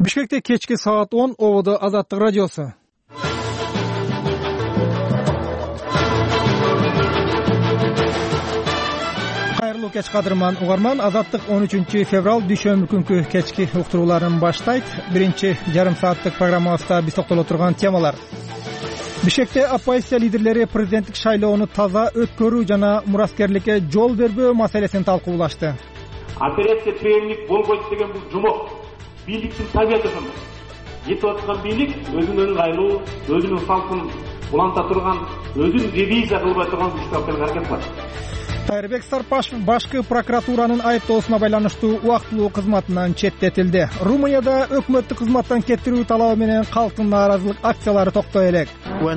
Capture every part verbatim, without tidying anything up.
Бишкекте кечки саат он ободо Азаттык радиосу. Кайрылуу кеч кадырман угарман, Азаттык он үчүнчү февраль дүйшөмбү күнкү кечки уктурууларын баштайт. Биринчи жарым сааттык программабызда биз токтоло турган темалар. Бишкекте оппозиция лидерлери президенттик шайлоону таза өткөрүү жана мураскерликке жол бербөө маселесин талкуулашты. Операция преемник болбойт деген бул жумок бийликтин табияты ошондой. Жетип аткан бийлик өзүнүн кайруу, өзүнүн салтын уланта турган, өзүн ревизия кылбай турган күчтөрдөн аракет кылат. Тайырбек Сарпашев башкы прокуратуранын айыптоосуна байланыштуу убактылуу кызматынан четтетилди. Румынияда өкмөттүк кызматтан кетирүү талабы менен калктын нааразылык акциялары токтой элек.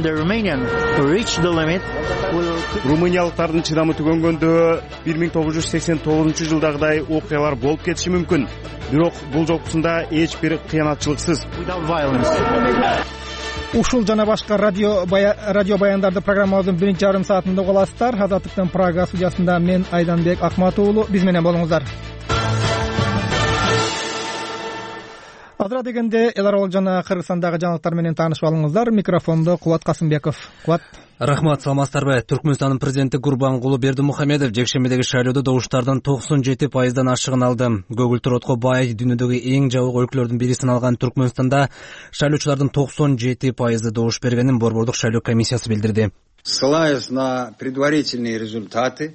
Румыниялыктардын чыдамы түгөнгөндө бир миң тогуз жүз сексен тогузунчу жылдагыдай окуялар болуп кетиши мүмкүн. Бирок бул жолкусунда эч бир кыянатчылыксыз. Ушул жана башка радио бая... радио баяндарды программабыздын биринчи жарым саатында уга аласыздар. Азаттыктын Прага студиясында мен Айданбек Акматов уулу, биз менен болуңуздар. Азыра дегенде эл аралык жана Кыргызстандагы жаңылыктар менен таанышып алыңыздар. Микрофондо Кубат Касымбеков. Кубат. Рахмат, саламатсыздарбы? Түркмөнстандын президенти Гурбангулы Бердимухамедов жекшембидеги шайлоодо добуштардын токсон жети пайыздан ашыгын алды. Көгүлтүр отко бай дүйнөдөгү эң жабык өлкөлөрдүн бири саналган Түркмөнстанда шайлоочулардын токсон жети пайызы добуш бергенин Борбордук шайлоо комиссиясы билдирди. Ссылаясь на предварительные результаты,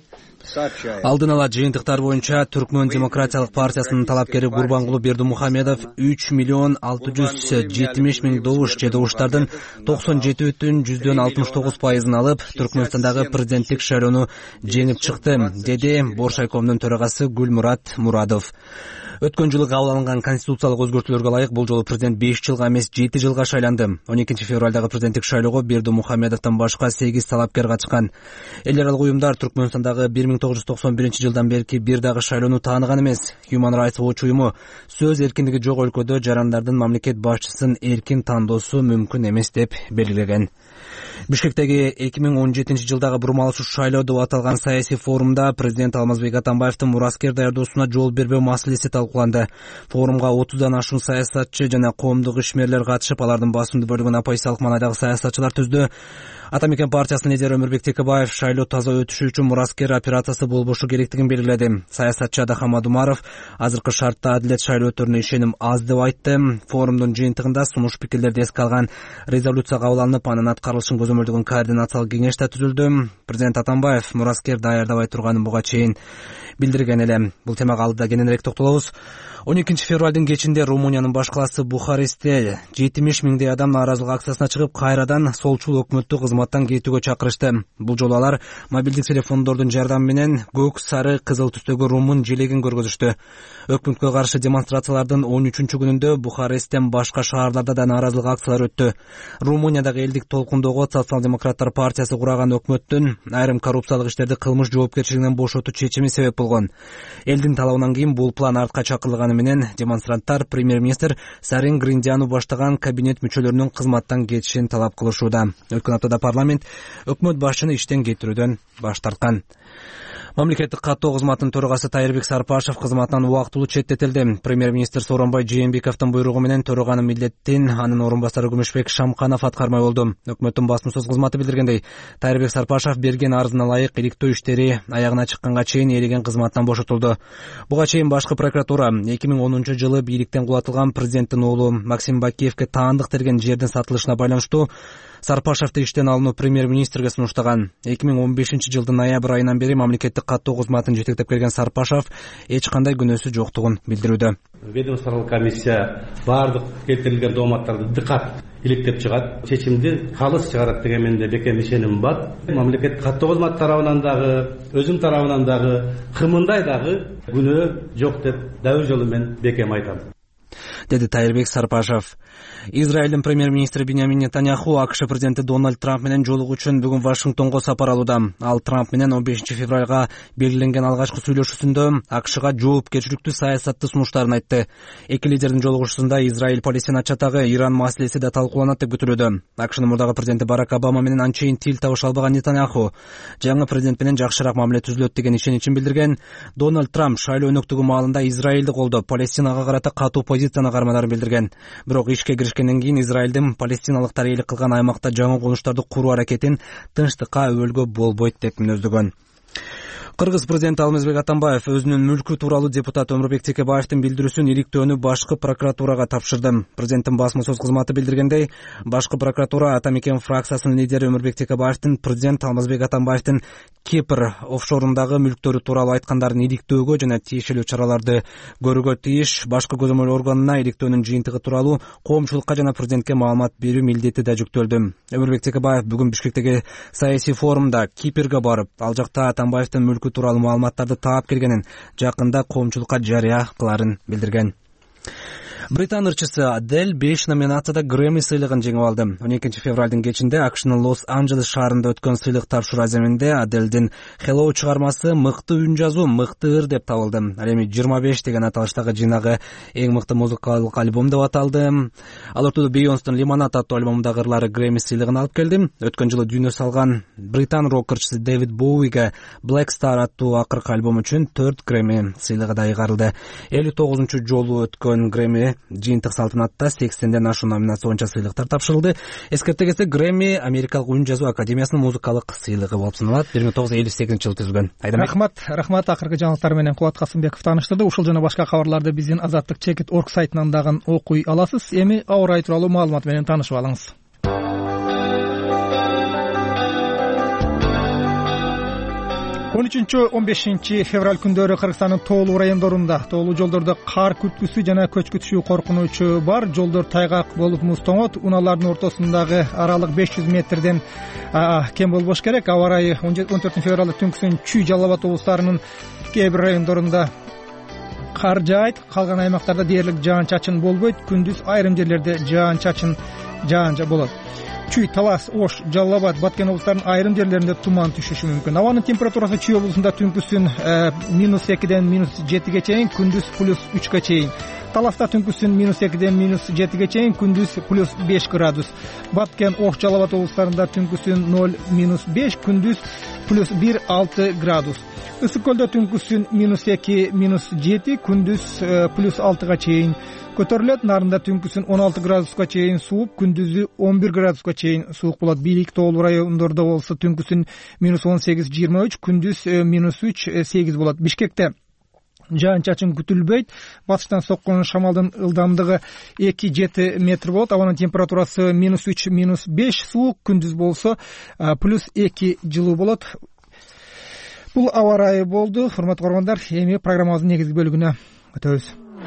алдын ала жыйынтыктар боюнча Түркмөн демократиялык партиясынын талапкери Гурбангулы Бердимухамедов үч миллион алты жүз жетимиш миң добуш же добуштардын токсон жети бүтүн жүздөн алтымыш тогуз пайызын алып, Түркмөнстандагы президенттик шайлоону жеңип чыкты, деди Боршайкомдун төрагасы Гүлмурат Мурадов. Өткөн жылы кабыл алынган конституциялык өзгөртүүлөргө ылайык бул жолу президент беш жылга эмес жети жылга шайланды. он экинчи февралдагы президенттик шайлоого Бердимухамедовдон башка сегиз талапкер катышкан. Эл аралык уюмдар Түркмөнстандагы бир миң тогуз жүз токсон биринчи жылдан берки бир дагы шайлоону тааныган эмес. Human Rights Watch уюму сөз эркиндиги жок өлкөдө жарандардын мамлекет башчысын эркин тандоосу мүмкүн эмес деп белгилеген. Бишкектеги эки миң он жетинчи жылдагы бурмалышуу шайлоо деп аталган саясий форумда президент Алмазбек Атамбаевдин мураскер даярдоосуна жол бербөө маселеси талкууланды. Форумга отуздан ашуун саясатчы жана коомдук ишмерлер катышып, алардын басымдуу бөлүгүн оппозициялык маанайдагы саясатчылар түздү. Атамекен партиясынын лидери Өмүрбек Текебаев шайлоо таза өтүшү үчүн мураскер операциясы болбошу керектигин белгиледи. Саясатчы Адахан Мадумаров азыркы шартта адилет шайлоо өтөрүнө ишеним аз деп айтты. Форумдун жыйынтыгында сунуш пикирлерди эске алган резолюция кабыл алынып, анын аткарылышын көзөмөлдөгөн координациялык кеңеш да түзүлдү. Президент Атамбаев мураскер даярдабай турганын буга чейин билдирген эле. Бул темага алдыда кененирээк токтолобуз. он экинчи февралдын кечинде Румыниянын баш калаасы Бухарестте жетимиш миңдей адам нааразылык акциясына чыгып, кайрадан солчул өкмөттү кызматтан кетүүгө чакырышты. Бул жолу алар мобилдик телефондордун жардамы менен көк, сары, кызыл түстөгү румын желегин көргөзүштү. Өкмөткө каршы демонстрациялардын он үчүнчү күнүндө Бухаресттен башка шаарларда да нааразылык акциялар өттү. Румыниядагы элдик толкундогу Социал-демократтар партиясы кураган өкмөттүн айрым коррупциялык иштерди кылмыш жоопкерчилигинен бошотуу чечими себеп болгон. Элдин талабынан кийин бул план артка чакырылганы менен демонстранттар премьер-министр Сарин Гриндяну баштаган кабинет мүчөлөрүнүн кызматтан кетишин талап кылышууда. Өткөн аптада парламент өкмөт башчыны иштен кетирүүдөн баш тарткан. Мамлекеттик каттоо кызматынын төрагасы Тайырбек Сарпашев кызматынан убактылуу четтетилди. Премьер-министр Сооронбай Жээнбековдун буйругу менен төраганын милдетин анын орун басары Күмүшбек Шамканов аткармай болду. Өкмөттүн басмасөз кызматы билдиргендей, Тайырбек Сарпашев берген арызына ылайык иликтөө иштери аягына чыкканга чейин ээлеген кызматтан бошотулду. Буга чейин башкы прокуратура эки миң онунчу жылы бийликтен кулатылган президенттин уулу Максим Бакиевке таандык берген жердин сатылышына байланыштуу Сарпашевди иштен алынуу премьер-министрге сунуштаган. эки миң он бешинчи жылдын ноябрь айынан бери мамлекеттик каттоо кызматын жетектеп келген Сарпашев эч кандай күнөөсү жоктугун билдирүүдө. Ведомстволук комиссия бардык келтирилген дооматтарды дыкат иликтеп чыгат, чечимди калыс чыгарат деген менде бекем ишеним бар. Мамлекеттик каттоо кызматы тарабынан дагы, өзүм тарабынан дагы, кымындай дагы күнөө жок деп дабыл жолу менен бекем айтам, деди Тайырбек Сарпашев. Израилдин премьер-министри Биньямин Нетаньяху АКШ президенти Дональд Трамп менен жолугуу үчүн бүгүн Вашингтонго сапар алууда. Ал Трамп менен он бешинчи февралга белгиленген алгачкы сүйлөшүүсүндө АКШга жоопкерчиликтүү саясатты сунуштарын айтты. Эки лидердин жолугушуусунда Израиль-Палестина чатагы Иран маселеси да талкууланат деп күтүлүүдө. АКШнын мурдагы президенти Барак Обама менен анчейин тил табыша албаган Нетаньяху жаңы президент менен жакшыраак мамиле түзүлөт деген ишеничин билдирген. Дональд Трамп шайлоо өнөктүгү маалында Израилди колдоп, Палестинага карата катуу позицияны кармадарын билдирген. Бирок ишке киришкенден кийин Израилдин палестиналыктар ээлик кылган аймакта жаңы конуштарды куруу аракетин тынчтыкка өбөлгө болбойт деп мүнөздөгөн. Кыргыз президенти Алмазбек Атамбаев өзүнүн мүлкү тууралуу депутат Өмүрбек Текебаевдин билдирүүсүн иликтөөнү башкы прокуратурага тапшырды. Президенттин басма сөз кызматы билдиргендей, башкы прокуратура Ата Мекен фракциясынын лидери Өмүрбек Текебаевдин президент Алмазбек Атамбаевдин Кипр офшорундагы мүлктөрү тууралуу айткандарын иликтөөгө жана тиешелүү чараларды көрүүгө тийиш башкы көзөмөл органына иликтөөнүн жыйынтыгы тууралуу коомчулукка жана президентке маалымат берүү милдети да жүктөлдү. Өмүрбек Текебаев бүгүн Бишкектеги саясий форумда Кипрге барып, ал жакта Атамбаевдин мүлкү тууралуу маалыматтарды таап келгенин, жакында коомчулукка жарыя кыларын билдирген. Британ ырчысы Адель беш номинацияда Грэмми сыйлыгын жеңип алды. он экинчи февралдын кечинде АКШнын Лос-Анджелес шаарында өткөн сыйлык тапшыруу аземинде Адельдин Hello чыгармасы мыкты үн жазуу, мыкты ыр деп табылды. Ал эми жыйырма беш деген аталыштагы жыйнагы эң мыкты музыкалык альбом деп аталды. Ал ортодо Бейонстун Лимонад аттуу альбомундагы ырлары Грэмми сыйлыгын алып келди. Өткөн жылы дүйнө салган британ рок-ырчысы Дэвид Боуиге Black Star аттуу акыркы альбом үчүн төрт Грэмми сыйлыгы да ыйгарылды. элүү тогузунчу жолу өткөн Грэмми жыйынтык салтанатта сексенден ашуун номинация боюнча сыйлыктар тапшырылды. Эскерте кетсек, Грэмми Америкалык үн жазуу академиясынын музыкалык сыйлыгы болуп саналат. бир миң тогуз жүз элүү сегизинчи жылы түзүлгөн. Рахмат, рахмат. Акыркы жаңылыктар менен Кубат Касымбеков тааныштырды. Ушул жана башка кабарларды биздин азаттык чекит точка орг сайтынан дагы окуй аласыз. Эми аба ырайы тууралуу маалымат менен таанышып алыңыз. он үчүнчү он бешинчи февраль күндөрү Кыргызстандын тоолуу райондорунда тоолуу жолдордо кар күткүсү жана көчкү түшүү коркунучу бар. Жолдор тайгак болуп муз тоңот. Унаалардын ортосундагы аралык беш жүз метрден кем болбош керек. Аба ырайы он төртүнчү февралда түнкүсүн Чүй, Жалал Абад облустарынын кээ бир райондорунда кар жаайт. Калган аймактарда дээрлик жаан-чачын болбойт. Күндүз айрым жерлерде жаан-чачын жаан болот. Чүй, Талас, Ош, Жалал Абад, Баткен облустарынын айрым жерлеринде туман түшүшү мүмкүн. Абанын температурасы Чүй облусунда түнкүсүн минус экиден минус жетиге чейин, күндүз плюс үчкө чейин. Таласта түнкүсүн минус экиден минус жетиге чейин, күндүз плюс беш градус. Баткен, Ош, Жалал Абад облустарында түнкүсүн ноль минус беш, күндүз плюс бир алты градус. Ысык көлдө түнкүсүн минус эки минус жети, күндүз плюс алтыга чейин көтөрүлөт. Нарында түнкүсүн он алты градуска чейин сууп, күндүзү он бир градуска чейин суук болот. Бийлик тоолуу райондордо болсо түнкүсүн минус он сегиз жыйырма үч, күндүз минус үч сегиз болот. Бишкекте жаан-чачын күтүлбөйт. Батыштан соккон шамалдын ылдамдыгы эки жети метр болот. Абанын температурасы минус үч минус беш суук, күндүз болсо плюс эки жылуу болот. Бул аба ырайы болду. Урматтуу көрөрмандар, эми программабыздын негизги бөлүгүнө өтөбүз.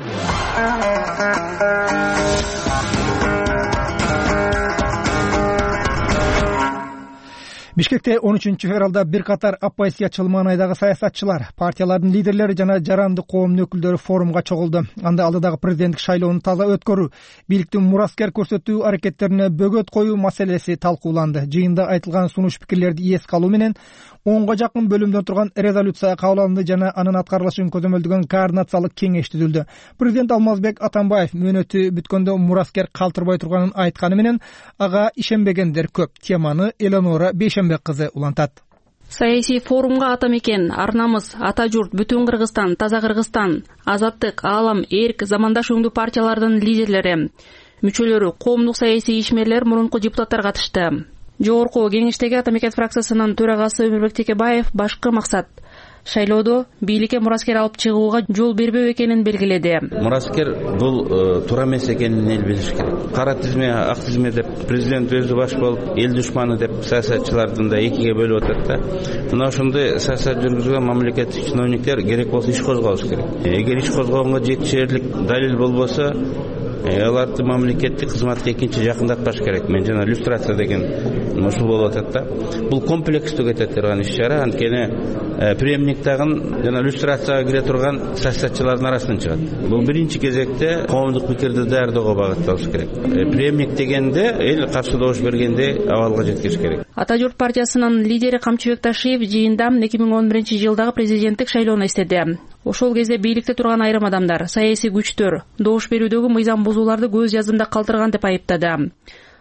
Бишкекте он үчүнчү февралда бир катар оппозициячыл маанайдагы саясатчылар, партиялардын лидерлери жана жарандык коомдун өкүлдөрү форумга чогулду. Анда алдыдагы президенттик шайлоону таза өткөрүү, бийликтин мураскер көрсөтүү аракеттерине бөгөт коюу маселеси талкууланды. Жыйында айтылган сунуш пикирлерди эске алуу менен онго жакын бөлүмдөн турган резолюция кабыл алынды жана анын аткарылышын көзөмөлдөгөн координациялык кеңеш түзүлдү. Президент Алмазбек Атамбаев мөөнөтү бүткөндө мураскер калтырбай турганын айтканы менен ага ишенбегендер көп. Теманы Элеонора Бейшембек кызы улантат. Саясий форумга Ата Мекен, Ар намыс, Ата журт, Бүтүн Кыргызстан, Таза Кыргызстан, Азаттык, Аалам, Эрк, Замандаш өңдүү партиялардын лидерлери, мүчөлөрү, коомдук саясий ишмерлер, мурунку депутаттар катышты. Жогорку кеңештеги Ата Мекен фракциясынын төрагасы Өмүрбек Текебаев башкы максат шайлоодо бийликке мураскер алып чыгууга жол бербөө экенин белгиледи. Мураскер бул туура эмес экенин эл билиш керек. Кара тизме, ак тизме деп президент өзү баш болуп, эл душманы деп саясатчылардын да экиге бөлүп атат да. Мына ошондой саясат жүргүзгөн мамлекеттик чиновниктер керек болсо иш козгош керек. Эгер иш козгогонго жетишерлик далил болбосо, аларды мамлекеттик кызматка экинчи жакындатпаш керек. Мен жана иллюстрация деген ушул болуп атат да. Бул комплекстүү кете турган иш-чара, анткени преемник тагын жана иллюстрацияга кире турган саясатчылардын арасынан чыгат. Бул биринчи кезекте коомдук пикирди даярдоого багытталыш керек. Преемник дегенде эл каршы добуш бергенде абалга жеткириш керек. Ата журт партиясынын лидери Камчыбек Ташиев жыйында эки миң он биринчи жылдагы президенттик шайлоону эстеди. Ошол кезде бийликте турган айрым адамдар, саясий күчтөр добуш берүүдөгү мыйзам бузууларды көз жаздында калтырган деп айыптады.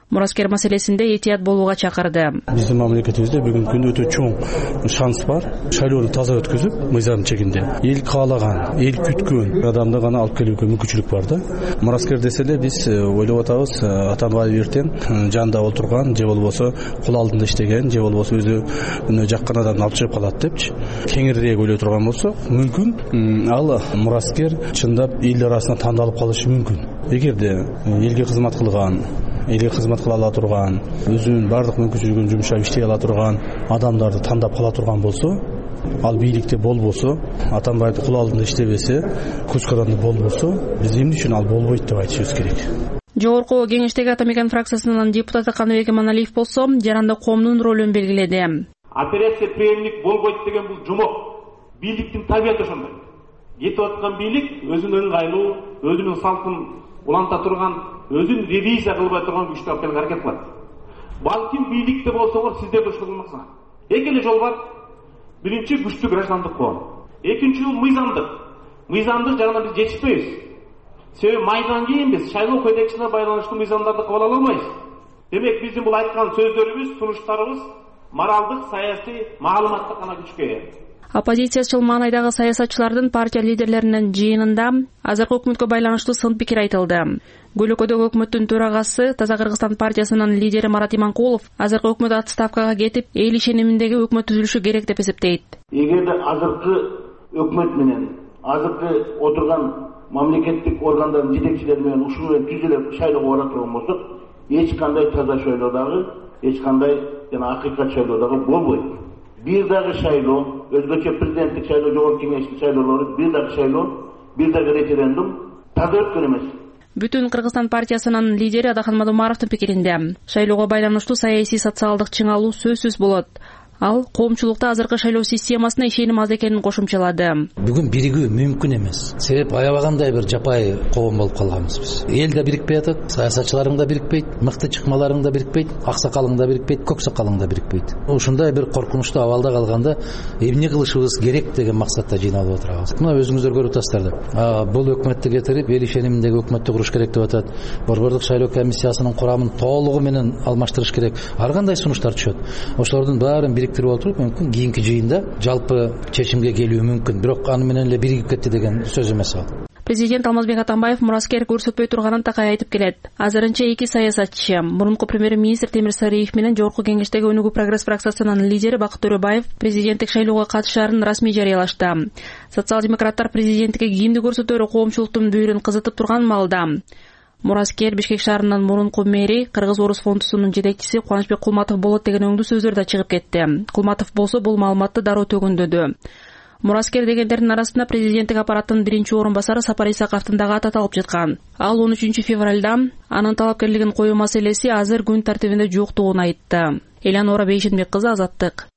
Мураскер маселесинде этият болууга чакырды. Биздин мамлекетибизде бүгүнкү күндө өтө чоң шанс бар. Шайлоону таза өткөзүп, мыйзам чегинде эл каалаган, эл күткөн адамды гана алып келүүгө мүмкүнчүлүк бар да. Мураскер десе эле биз ойлоп атабыз, Атамбаев эртең жанында отурган же болбосо кул алдында иштеген же болбосо өзүнө жаккан адамды алып чыгып калат депчи. Кеңирээк ойлой турган болсок, мүмкүн ал мураскер чындап эл арасына тандалып калышы мүмкүн. Эгерде элге кызмат кылган, элге кызмат кыла ала турган, өзүнүн бардык мүмкүнчүлүгүн жумшап иштей ала турган адамдарды тандап кала турган болсо, ал бийликте болбосо, Атамбаевди кул алдында иштебесе, көз каранды болбосо, биз эмне үчүн ал болбойт деп айтышыбыз керек. Жогорку кеңештеги Атамекен фракциясынын депутаты Каныбек Эманалиев болсо, жаранда коомдун ролун белгиледи. Операция преемник болбойт деген бул жумок. Бийликтин табияты ошондой. Кетип аткан бийлик өзүнүн ыңгайлуу, өзүнүн салтын уланта турган, өзүн ревизия кылбай турган күчтү алып келүүгө аракет кылат. Балким бийликте болсоңор сиздер да ушул кылмаксыңар. Эки эле жол бар. Биринчи күчтүү граждандык коом. Экинчи мыйзамдык. Мыйзамдык жагынан биз жетишпейбиз. Себеби майдан кийин биз шайлоо кодексине байланыштуу мыйзамдарды кабыл ала албайбыз. Демек биздин бул айткан сөздөрүбүз, сунуштарыбыз моралдык, саясий, маалыматтык гана күчкө ээ. Оппозициячыл маанайдагы саясатчылардын партия лидерлеринин жыйынында азыркы өкмөткө байланыштуу сын пикир айтылды. Гөлөкөдөгү өкмөттүн төрагасы Таза Кыргызстан партиясынын лидери Марат Иманкулов азыркы өкмөт отставкага кетип, эл ишениминдеги өкмөт түзүлүшү керек деп эсептейт. Эгерде азыркы өкмөт менен, азыркы отурган мамлекеттик органдардын жетекчилери менен ушул менен түзүлүп шайлоого бара турган болсок, эч кандай таза шайлоодагы, эч кандай жана акыйкат шайлоодагы болбойт. Бир дагы шайлоо, өзгөчө президенттик шайлоо, жогорку кеңештин шайлоолору, бир дагы шайлоо, бир дагы референдум таза өткөн эмес. Бүтүн Кыргызстан партиясынын лидери Адахан Мадумаровдун пикиринде, шайлоого байланыштуу саясий социалдык чыңалуу сөзсүз болот. Ал коомчулукта азыркы шайлоо системасына ишеним аз экенин кошумчалады. Бүгүн биригүү мүмкүн эмес. Себеп аябагандай бир жапай коом болуп калганбыз биз. Эл да бирикпей атат, саясатчыларың да бирикпейт, мыкты чыкмаларың да бирикпейт, аксакалың да бирикпейт, көк сакалың да бирикпейт. Ушундай бир коркунучтуу абалда калганда эмне кылышыбыз керек деген максатта жыйналып отурабыз. Мына өзүңүздөр көрүп атасыздар да. Бул өкмөттү кетирип, эл ишениминдеги өкмөттү куруш керек деп атат. Борбордук шайлоо комиссиясынын курамын толугу менен алмаштырыш керек. Ар кандай сунуштар түшөт. Ошолордун баарын бириктирип отуруп, мүмкүн кийинки жыйында жалпы чечимге келүү мүмкүн. Бирок аны менен эле биригип кетти деген сөз эмес ал. Президент Алмазбек Атамбаев мураскер көрсөтпөй турганын такай айтып келет. Азырынча эки саясатчы, мурунку премьер-министр Темир Сариев менен жогорку кеңештеги Өнүгүү прогресс фракциясынын лидери Бакыт Төрөбаев президенттик шайлоого катышаарын расмий жарыялашты. Социал-демократтар президенттикке кимди көрсөтөөрү коомчулуктун бүйүрүн кызытып турган маалда мураскер Бишкек шаарынын мурунку мэри, Кыргыз Орус фондусунун жетекчиси Кубанычбек Кулматов болот деген өңдүү сөздөр да чыгып кетти. Кулматов болсо бул маалыматты дароо төгүндөдү. Мураскер дегендердин арасында президенттик аппараттын биринчи орун басары Сапар Исаковдун дагы аты аталып жаткан. Ал он үчүнчү февралда анын талапкерлигин коюу маселеси азыр күн тартибинде жоктугун айтты. Элянора Бейшенбек кызы, Азаттык.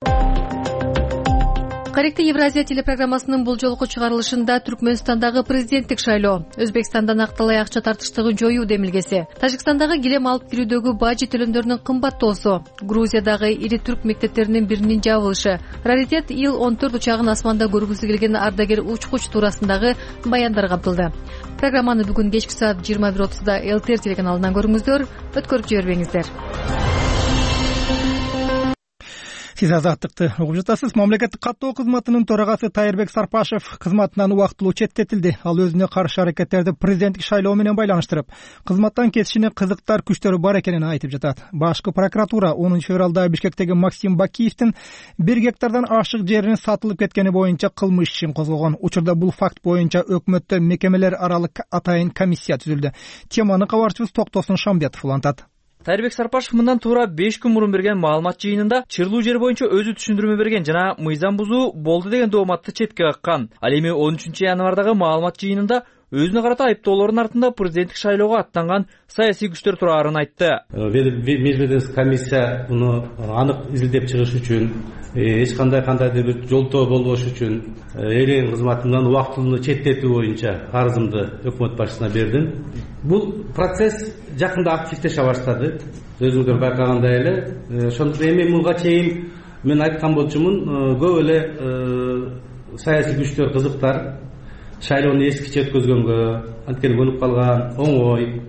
Корректий Евразия телепрограммасынын бул жолку чыгарылышында Түркмөнстандагы президенттик шайлоо, Өзбекстандан акталай акча тартыштыгын жоюу демилгеси, Тажикстандагы килем алып кирүүдөгү бажы төлөмдөрүнүн кымбаттоосу, Грузиядагы ири түрк мектептеринин биринин жабылышы, раритет ил он төрт учагын асманда көргүсү келген ардагер учкуч туурасындагы баяндар камтылды. Программаны бүгүн кечки саат жыйырма бир отузда эл ти эр телеканалынан көрүңүздөр, өткөрүп жибербеңиздер. Сиз Азаттыкты угуп жатасыз. Мамлекеттик каттоо кызматынын төрагасы Тайырбек Сарпашев кызматынан убактылуу четтетилди. Ал өзүнө каршы аракеттерди президенттик шайлоо менен байланыштырып, кызматтан кетишине кызыктар күчтөрү бар экенин айтып жатат. Башкы прокуратура онунчу февралда Бишкектеги Максим Бакиевдин бир гектардан ашык жеринин сатылып кеткени боюнча кылмыш ишин козгогон. Учурда бул факт боюнча өкмөттө мекемелер аралык атайын комиссия түзүлдү. Теманы кабарчыбыз Токтосун Шамбетов улантат. Тайырбек Сарпашев мындан туура беш күн мурун берген маалымат жыйынында чырлуу жер боюнча өзү түшүндүрмө берген жана мыйзам бузуу болду деген дооматты четке каккан. Ал эми он үчүнчү январдагы маалымат жыйынында өзүнө карата айыптоолордун артында президенттик шайлоого аттанган саясий күчтөр тураарын айтты. Межведомственный комиссия муну анык изилдеп чыгыш үчүн, эч кандай кандайдыр бир жолтоо болбош үчүн элдин кызматынан убактылуу четтетүү боюнча арызымды өкмөт башчысына бердим. Бул процесс жакында активдеше баштады. Өзүңүздөр байкагандай эле, ошондуктан эми муга чейин мен айткан болчумун, көп эле саясий күчтөр, кызыктар шайлоону эскиче өткөзгөнгө, анткени көнүп калган, оңой,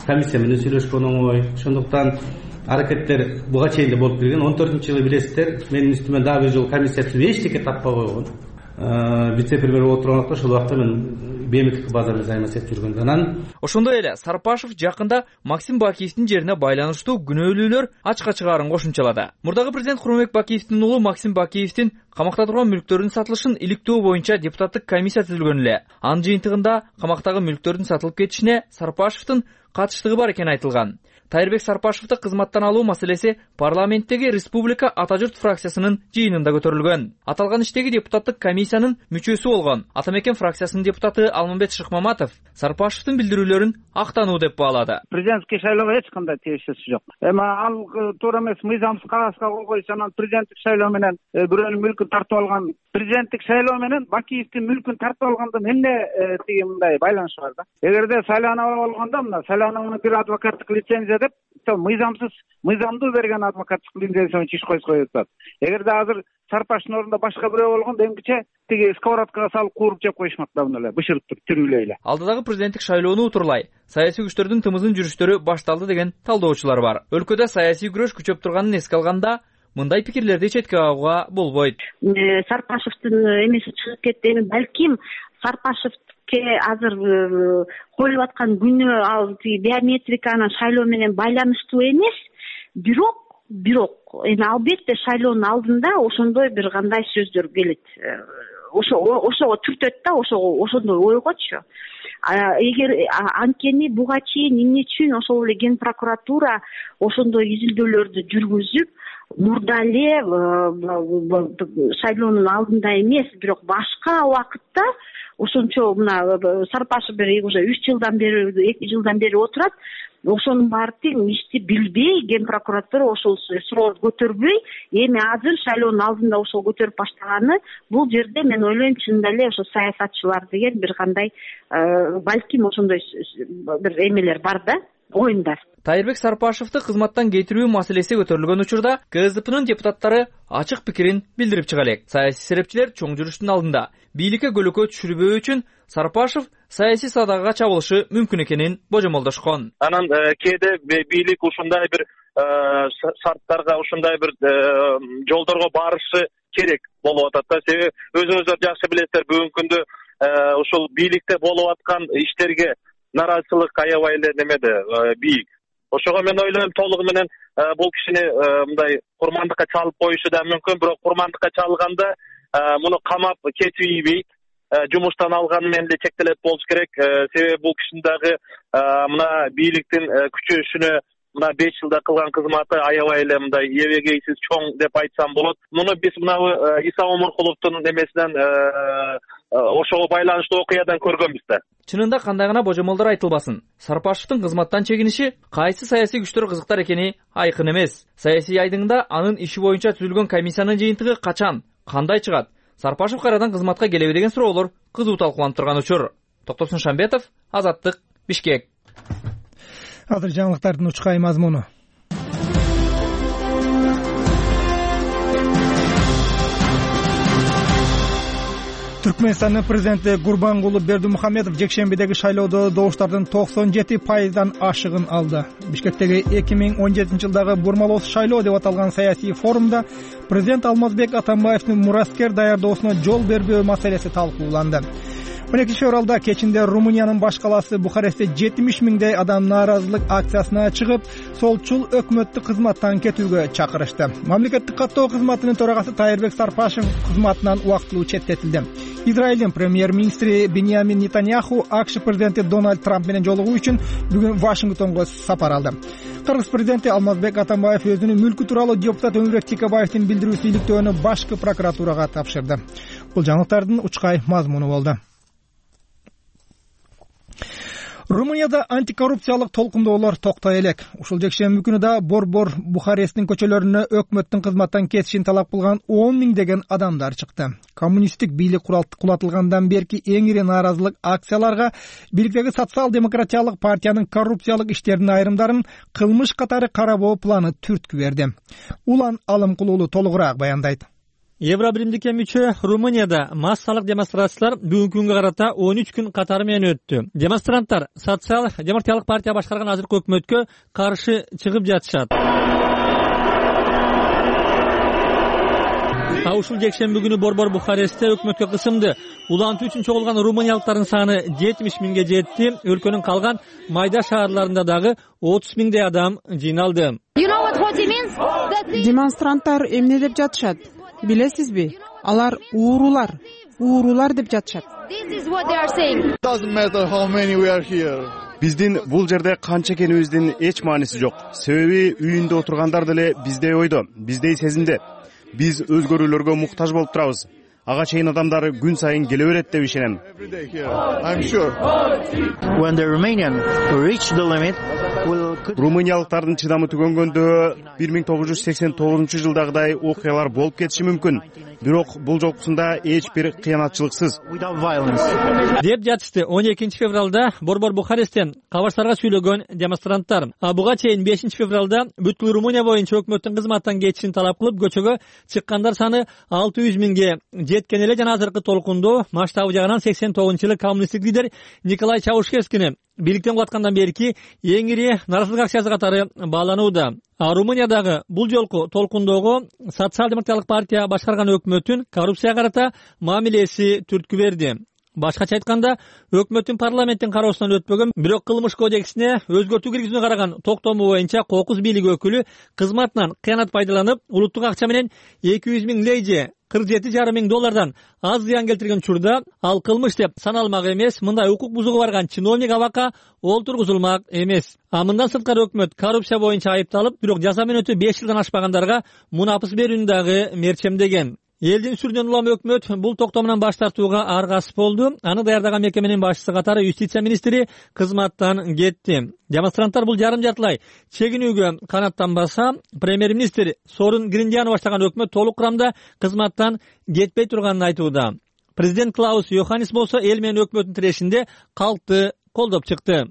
комиссия менен сүйлөшкөн оңой. Ошондуктан аракеттер буга чейин да болуп келген. он төртүнчү жылы билесиздер, менин үстүмө дагы бир жолу комиссия түзүп эчтеке таппай койгон. Вице-премьер болуп турган убакта ошол убакта мен бемиктик базарда займас этип жүргөм. Анан ошондой эле Сарпашев жакында Максим Бакиевдин жерине байланыштуу күнөөлүүлөр ачка чыгаарын кошумчалады. Мурдагы президент Курманбек Бакиевдин уулу Максим Бакиевдин камакта турган мүлктөрдүн сатылышын иликтөө боюнча депутаттык комиссия түзүлгөн эле. Анын жыйынтыгында камактагы мүлктөрдүн сатылып кетишине Сарпашевдин катыштыгы бар экени айтылган. Тайырбек Сарпашевди кызматтан алуу маселеси парламенттеги Республика Ата журт фракциясынын жыйынында көтөрүлгөн. Аталган иштеги депутаттык комиссиянын мүчөсү болгон Ата мекен фракциясынын депутаты Алмамбет Шыкмаматов Сарпашевдин билдирүүлөрүн актануу деп баалады. Президенттик шайлоого эч кандай тиешеси жок. Эми ал туура эмес мыйзамсыз кагазга кол коюш, анан президенттик шайлоо менен бирөөнүн мүлкүн тартып алган. Президенттик шайлоо менен Бакиевдин мүлкүн тартып алганда эмне тиги мындай байланыш бар да. Эгерде шайланып алганда мына шайланууну бир адвокаттык лицензия деп мыйзамсыз мыйзамдуу берген адвокаттык лицензия менен иш коюп коюшат. Эгерде азыр Сарпаштын ордунда башка бирөө болгондо эмгиче тиги сковородкага салып кууруп жеп коюшмак да мына эле бышырып туруп тирүүлөй эле. Алдыдагы президенттик шайлоону утурлай саясий күчтөрдүн тымызын жүрүштөрү башталды деген талдоочулар бар. Өлкөдө саясий күрөш күчөп турганын эске алганда мындай пикирлерди четке кагууга болбойт. Сарпашевдин эмеси чыгып кетти. Эми балким Сарпашевке азыр коюлуп аткан күнөө ал биометриканын шайлоо менен байланыштуу эмес. Бирок бирок эми албетте шайлоонун алдында ошондой бир кандай сөздөр келет. Ошо ошого түртөт да, ошого ошондой ойгочу. Эгер анткени буга чейин эмне үчүн ошол эле Ген прокуратура ошондой изилдөөлөрдү жүргүзүп мурда эле шайлоонун алдында эмес, бирок башка убакытта ошончо мына Сарпашев бир уже үч жылдан бери эки жылдан бери отурат. Ошонун баардыгын ишти билбей Ген прокуратура ошол суроолду көтөрбөй, эми азыр шайлоонун алдында ошол көтөрүп баштаганы, бул жерде мен ойлойм чынында эле ошо саясатчылар деген бир кандай балким ошондой бир эмелер бар да, оюндар. Тайырбек Сарпашевди кызматтан кетирүү маселеси көтөрүлгөн учурда КСДПнын депутаттары ачык пикирин билдирип чыга элек. Саясий серепчилер чоң жүрүштүн алдында бийликке көлөкө түшүрбөө үчүн Сарпашев саясий садагага чабылышы мүмкүн экенин божомолдошкон. Анан кээде бийлик ушундай бир шарттарга, ушундай бир жолдорго барышы керек болуп атат да. Себеби өзүңүздөр жакшы билесиздер, бүгүнкү күндө ушул бийликте болуп аткан иштерге наразычылык аябай эле немеде бийик. Ошого мен ойлойм толугу менен бул кишини мындай курмандыкка чалып коюшу да мүмкүн, бирок курмандыкка чалганда муну камап кетпейбейт. Жумуштан алганы менен эле чектелет болуш керек. Себеби бул кишинин дагы мына бийликтин күчөшүнө мына беш жылда кылган кызматы аябай эле мындай эбегейсиз чоң деп айтсам болот. Муну биз мына Иса Омуркуловдун эмесинен ошого байланыштуу окуядан көргөнбүз да. Чынында кандай гана божомолдор айтылбасын, Сарпашевдин кызматтан чегиниши кайсы саясий күчтөр кызыктар экени айкын эмес. Саясий айдыңда анын иши боюнча түзүлгөн комиссиянын жыйынтыгы качан, кандай чыгат? Сарпашев кайрадан кызматка келеби деген суроолор кызуу талкууланып турган учур. Токтосун Шамбетов, Азаттык, Бишкек. Азыр жаңылыктардын учкай мазмуну. Түркмөнстандын президенти Гурбангулы Бердимухамедов жекшембидеги шайлоодо добуштардын токсон жети пайыздан ашыгын алды. Бишкектеги эки миң он жетинчи жылдагы бурмалоосуз шайлоо деп аталган саясий форумда президент Алмазбек Атамбаевдин мураскер даярдоосуна жол бербөө маселеси талкууланды. он экинчи февралда кечинде Румыниянын баш калаасы Бухарестте жетимиш миңдей адам нааразылык акциясына чыгып, солчул өкмөттү кызматтан кетүүгө чакырышты. Мамлекеттик каттоо кызматынын төрагасы Тайырбек Сарпашев кызматынан убактылуу четтетилди. Израилдин премьер-министри Биньямин Нетаньяху АКШ президенти Дональд Трамп менен жолугуу үчүн бүгүн Вашингтонго сапар алды. Кыргыз президенти Алмазбек Атамбаев өзүнүн мүлкү тууралуу депутат Өмүрбек Текебаевдин билдирүүсү иликтөөнү башкы прокуратурага тапшырды. Бул жаңылыктардын учкай мазмуну болду. Румынияда антикоррупциялык толкундоолор токтой элек. Ушул жекшемби күнү да Борбор Бухаресттин көчөлөрүнө өкмөттүн кызматтан кетишин талап кылган он миңдеген адамдар чыкты. Коммунисттик бийлик кулатылгандан берки эң ири нааразылык акцияларга бийликтеги социал-демократиялык партиянын коррупциялык иштеринин айрымдарын кылмыш катары карабоо планы түрткү берди. Улан Алымкулуулу толугураак баяндайт. Евробиримдикке мүчө Румынияда массалык демонстрациялар бүгүнкү күнгө карата он үч күн катары менен өттү. Демонстранттар социал демократиялык партия башкарган азыркы өкмөткө каршы чыгып жатышат. А ушул жекшемби күнү Борбор Бухарестте өкмөткө кысымды улантуу үчүн чогулган румыниялыктардын саны жетимиш миңге жетти. Өлкөнүн калган майда шаарларында дагы отуз миңдей адам жыйналды. Демонстранттар эмне деп жатышат? Билесизби? Алар уурулар, уурулар деп жатышат. Биздин бул жерде канча экенибиздин эч мааниси жок. Себеби үйүндө отургандар деле биздей ойдо, биздей сезимде. Биз өзгөрүүлөргө муктаж болуп турабыз. Ага чейин адамдар күн сайын келе берет деп ишенем. Румыниялыктардын чыдамы түгөнгөндө бир миң тогуз жүз сексен тогузунчу жылдагыдай окуялар болуп кетиши мүмкүн. Бирок бул жолкусунда эч бир кыянатчылыксыз деп жатышты он экинчи февралда Борбор Бухаресттен кабарчтарга сүйлөгөн демонстранттар. А буга чейин бешинчи февралда бүткүл Румыния боюнча өкмөттүн кызматтан кетишин талап кылып көчөгө чыккандар саны алты жүз миңге жеткен эле жана азыркы толкундо масштабы жагынан сексен тогузунчу жылы коммунисттик лидер Николай Чаушескини бийликтен кулаткандан берки эң ири наразылык акциясы катары бааланууда. А Румыниядагы бул жолку толкундогу социал-демократиялык партия башкарган өкмөттүн коррупцияга карата мамилеси түрткү берди. Башкача айтканда, өкмөттүн парламенттин кароосунан өтпөгөн, бирок кылмыш кодексине өзгөртүү киргизүүнү караган токтому боюнча кокус бийлик өкүлү кызматынан кыянат пайдаланып, улуттук акча менен эки жүз миң лейже кырк жети жарым миң доллардан аз зыян келтирген учурда ал кылмыш деп саналмак эмес, мындай укук бузууга барган чиновник абакка олтургузулмак эмес. А мындан сырткары өкмөт коррупция боюнча айыпталып, бирок жаза мөөнөтү беш жылдан ашпагандарга мунапыс берүүнү дагы мерчемдеген. Элдин сүрүнөн улам өкмөт бул токтомунан баш тартууга аргасыз болду. Аны даярдаган мекеменин башчысы катары юстиция министри кызматтан кетти. Демонстранттар бул жарым жартылай чегинүүгө канаттанбаса, премьер-министр Сорун Гриндиану баштаган өкмөт толук курамда кызматтан кетпей турганын айтууда. Президент Клаус Йоханнис болсо эл менен өкмөттүн тирешинде калкты колдоп чыкты.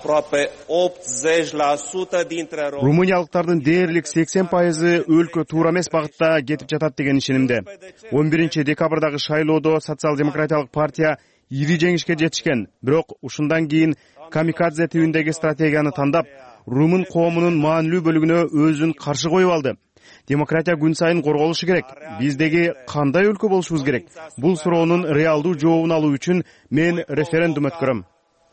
Румыниялыктардын дээрлик сексен пайызы өлкө туура эмес багытта кетип жатат деген ишенимде. он биринчи декабрдагы шайлоодо социал-демократиялык партия ири жеңишке жетишкен. Бирок ушундан кийин камикадзе тибиндеги стратегияны тандап, румын коомунун маанилүү бөлүгүнө өзүн каршы коюп алды. Демократия күн сайын корголушу керек. Биздеги кандай өлкө болушубуз керек? Бул суроонун реалдуу жообун алуу үчүн мен референдум өткөрөм.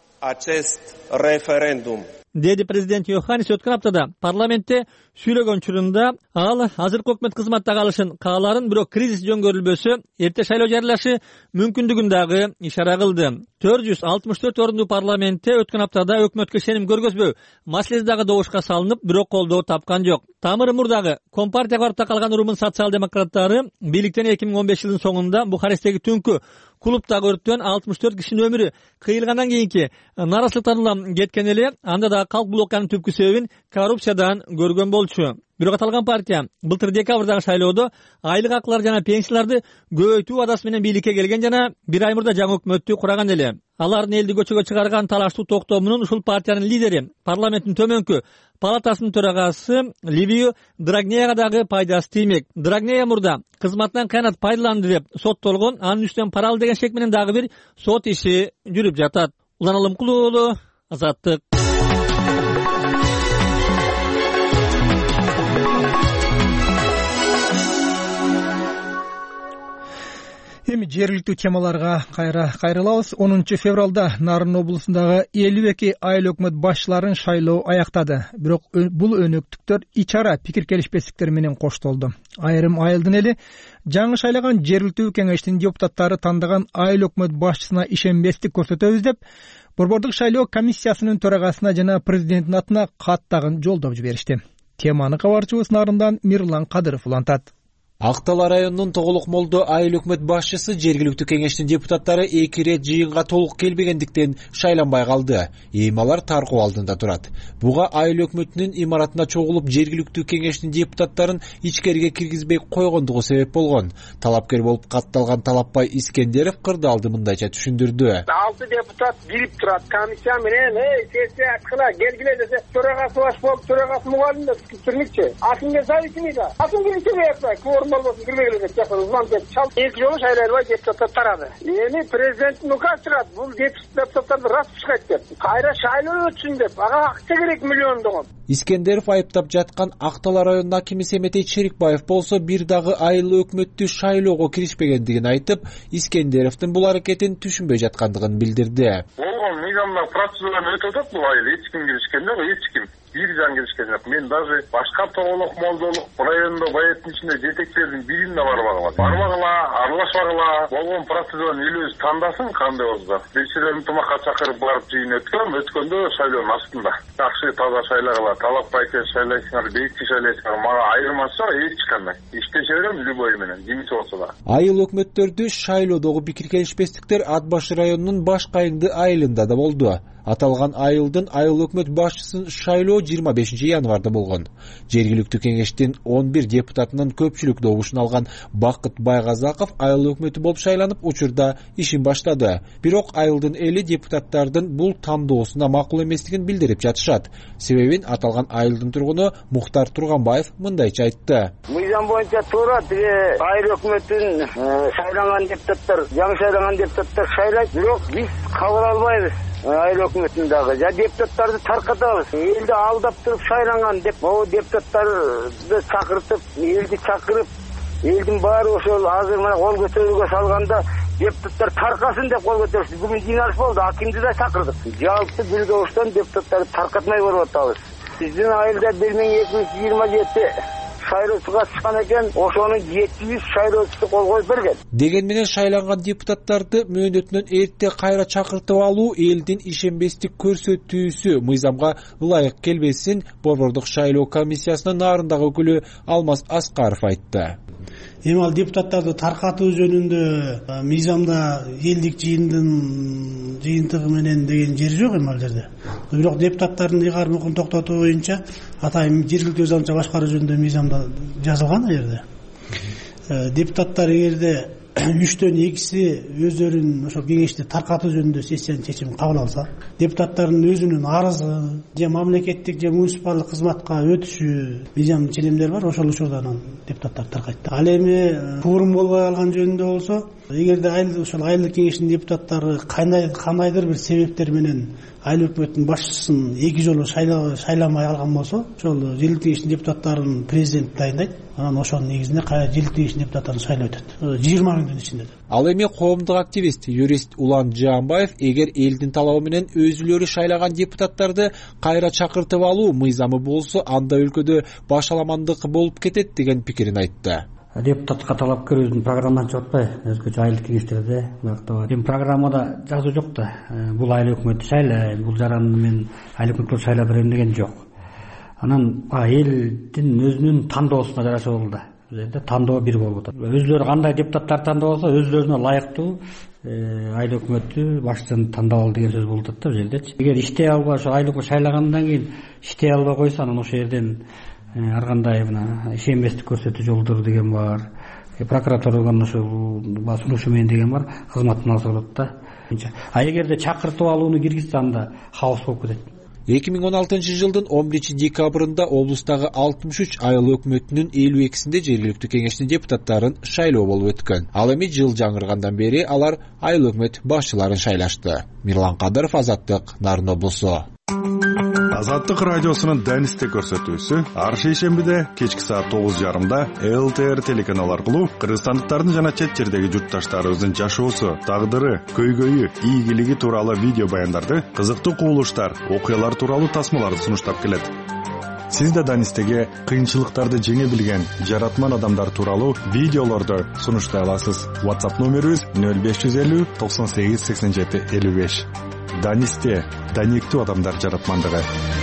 Деди президент Йоханнис өткөн аптада парламентте сүйлөгөн учурунда ал азыркы өкмөт кызматта калышын кааларын, бирок кризис жөнгөрүлбөсө эрте шайлоо жарыяшы мүмкүндүгүн дагы ишара кылды. төрт жүз алтымыш төрт орунду парламентте өткөн аптада өкмөткө ишеним көргөзбөө маселеси дагы добушка салынып, бирок колдоо тапкан жок. Тамыры мурдагы Компартияга барып такалган румын социал-демократтары бийликтен эки миң он беш жылдын соңунда Бухаресттеги түнкү клубтагы өрттөн алтымыш төрт кишинин өмүрү кыйылгандан кийинки наразылыктан улам кеткен эле, анда да калк бул окуянын түпкү себебин коррупциядан көргөн болчу. Бирок аталган партия былтыр декабрдагы шайлоодо айлык акылар жана пенсияларды көбөйтүү адасы менен бийликке келген жана бир ай мурда жаңы өкмөттү кураган эле. Алардын элди көчөгө чыгарган талаштуу токтомунун ушул партиянын лидери, парламенттин төмөнкү палатасынын төрагасы Ливию Драгнеяга дагы пайдасы тиймек. Драгнея мурда кызматынан кыянат пайдаланды деп соттолгон, анын үстүнөн пара алды деген шек менен дагы бир сот иши жүрүп жатат. Улан Алымкулуу уулу, Азаттык. Эми жергиликтүү темаларга кайра кайрылабыз. онунчу февралда Нарын облусундагы элүү эки айыл өкмөт башчыларын шайлоо аяктады. Бирок бул өнөктүктөр ич ара пикир келишпестиктер менен коштолду. Айрым айылдын эли жаңы шайлаган жергиликтүү кеңештин депутаттары тандаган айыл өкмөт башчысына ишенбестик көрсөтөбүз деп Борбордук шайлоо комиссиясынын төрагасына жана президенттин атына кат дагы жолдоп жиберишти. Теманы кабарчыбыз Нарындан Мирлан Кадыров улантат. Ак Дала районунун Тоголук Молдо айыл өкмөт башчысы жергиликтүү кеңештин депутаттары эки ирет жыйынга толук келбегендиктен шайланбай калды. Эми алар таркоо алдында турат. Буга айыл өкмөтүнүн имаратына чогулуп жергиликтүү кеңештин депутаттарын ичкериге киргизбей койгондугу себеп болгон. Талапкер болуп катталган Талапбай Искендеров кырдаалды мындайча түшүндүрдү. алты депутат бирип турат комиссия менен, эй, сессия аткыла келгиле десе, төрагасы баш болуп, төрагасы мугалим деп түшүрмөкчү. Акимге зависимый да. Аким келип жатпайт. болбосун кирбегиле деп жакын узман деп чалып эки жолу шайлай албай депутаттар тарады. Эми президенттин указы чыгат, бул депутаттарды распускать деп, кайра шайлоо өтсүн деп, ага акча керек миллиондогон. Искендеров айыптап жаткан Ак Тала районунун акими Семетей Черикбаев болсо бир дагы айыл өкмөттү шайлоого киришпегендигин айтып, Искендеровдун бул аракетин түшүнбөй жаткандыгын билдирди. Болгон мыйзамдагы процедураны өтүп атат, бул айыл эч ким киришкен жок, эч ким. Бир жан киришкен жок. Мен даже башка тоголок молдолук райондо баяттын ичинде жетекчилердин бирине да барбагыла. Барбагыла, аралашпагыла, болгон процедураны элөөбүз тандасын кандай болсо. Бешелер ынтымакка чакырып барып жыйын өткөн, өткөндө шайлоонун астында. Жакшы таза шайлагыла, талаппай экен шайлайсыңар, бейикчи шайлайсыңар, мага айырмасы жок эч кандай. Иштеше берем любой менен, кимси болсо да. Айыл өкмөттөрдү шайлоодогу пикир келишпестиктер Ат баш районунун Баш Кайыңды айылында да болду. Аталган айылдын айыл өкмөт башчысын шайлоо жыйырма бешинчи январда болгон. Жергиликтүү кеңештин он бир депутатынын көпчүлүк добушун алган Бакыт Байгазаков айыл өкмөтү болуп шайланып, учурда ишин баштады. Бирок айылдын эли депутаттардын бул тандоосуна макул эместигин билдирип жатышат. Себебин аталган айылдын тургуну Мухтар Турганбаев мындайча айтты. Мыйзам боюнча туура тиги айыл өкмөтүн шайланган депутаттар, жаңы шайланган депутаттар шайлайт, бирок биз кабыл албайбыз. Айыл өкмөтүндөгү жа депутаттарды таркатабыз. Элди алдап туруп шайланган деп, могу депутаттарды чакыртып, элди чакырып, элдин баары ошол азыр мына кол көтөрүүгө салганда депутаттар таркасын деп кол көтөрүштү. Бүгүн жыйналыш болду, акимди да чакырдык. Жалпы бир добуштан депутаттарды таркатмай көрүп атабыз. Биздин айылда бир миң эки жүз жыйырма жети шайлоочуга чыккан экен, ошонун жети жүз шайлоочусу кол коюп берген. Деген менен шайланган депутаттарды мөөнөтүнөн эрте кайра чакыртып алуу элдин ишенбестик көрсөтүүсү мыйзамга ылайык келбесин Борбордук шайлоо комиссиясынын нарындагы өкүлү Алмаз Аскаров айтты. Эми ал депутаттарды таркатуу жөнүндө мыйзамда элдик жыйындын жыйынтыгы менен деген жери жок эми ал жерде. Бирок депутаттардын ыйгарым укугун токтотуу боюнча атайын жергиликтүү өз алдынча башкаруу жөнүндө мыйзамда жазылган ал жерде. Депутаттар эгерде үчтөн экиси өздөрүн ошол кеңешти таркатуу жөнүндө сессиянын чечимин кабыл алса, депутаттардын өзүнүн арызы же мамлекеттик же муниципалдык кызматка өтүшү мыйзамдын ченемдери бар, ошол учурда анан депутаттар таркайт. Ал эми форум болбой калган жөнүндө болсо, эгерде айыл ошол айылдык кеңештин депутаттары кандайдыр бир себептер менен айыл өкмөтүнүн башчысын эки жолу шайламай алган болсо, ошол жергиликтүү кеңештин депутаттарын президент дайындайт. Анан ошонун негизинде жергиликтүү кеңештин депутаттарын шайлоо өтөт. жыйырма күндүн ичинде. Ал эми коомдук активист, юрист Улан Жаанбаев эгер элдин талабы менен өзүлөрү шайлаган депутаттарды кайра чакыртып алуу мыйзамы болсо, анда өлкөдө башаламандык болуп кетет деген пикирин айтты. Депутатка талапкер өзүнүн программасын чыгып атпай, өзгөчө айылдык кеңештерде бактабат. Эми программада жазуу жок да. Бул айыл өкмөтү шайлайм, бул жаранды мен айыл өкмөтү шайлап берем деген жок. Анан элдин өзүнүн тандоосуна жараша болду. Жерде тандоо бир болуп атат. Өзүлөрү кандай депутаттар тандоосо, өзүлөрүнө ылайыктуу айыл өкмөтү башчысын тандап ал деген сөз болуп атат да бул жердечи. Эгер иштей албай ошо айыл өкмөтү шайлагандан кийин иштей албай койсо, анан ошол жерден ар кандай мына ишенбестик көрсөтүү жолдору деген бар. Прокуратурадан ошол сунушу менен деген бар, кызматтан алса болот да. А эгерде чакыртып алууну киргизсе, анда хаос болуп кетет. эки миң он алтынчы жылдын он биринчи декабрында облустагы алтымыш үч айыл өкмөтүнүн элүү экисинде жергиликтүү кеңештин депутаттарын шайлоо болуп өткөн. Ал эми жыл жаңыргандан бери алар айыл өкмөт башчыларын шайлашты. Мирлан Кадыров, Азаттык, Нарын облусу. Азаттык радиосунун Данисте көрсөтүүсү ар шейшембиде кечки саат тогуз жарымда эл тэ эр телеканалы аркылуу кыргызстандыктардын жана чет жердеги журтташтарыбыздын жашоосу, тагдыры, көйгөйү, ийгилиги тууралуу видео баяндарды, кызыктуу кубулуштар, окуялар тууралуу тасмаларды сунуштап келет. Сиз да Данистеге кыйынчылыктарды жеңе билген жаратман адамдар тууралуу видеолорду сунуштай аласыз. WhatsApp номерибиз нөл беш жүз элүү токсон сегиз сексен жети элүү беш. Данисте даниктүү адамдар жаратмандыгы.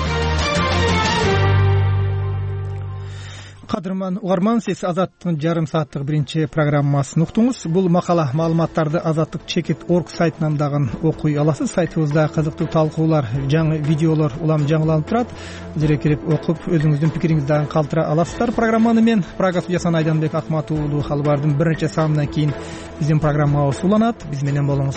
Кадырман угарман, сиз Азаттыктын жарым сааттык биринчи программасын уктуңуз. Бул макала маалыматтарды Азаттык чекит точка орг сайтынан дагы окуй аласыз. Сайтыбызда кызыктуу талкуулар, жаңы видеолор улам жаңыланып турат. Жерге кирип окуп, өзүңүздүн пикириңизди дагы калтыра аласыздар. Программаны мен Прага студиясынан Айданбек Акмат уулу Халбардын бир нече саамынан кийин биздин программабыз уланат. Биз менен болуңуз.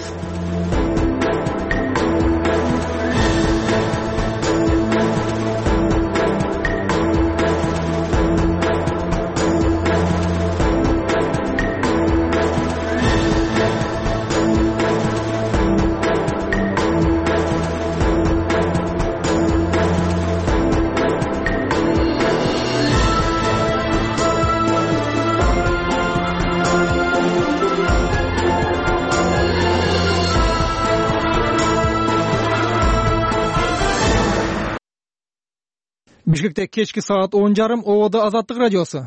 Бишкекте кечки саат он жарым ободо Азаттык радиосу.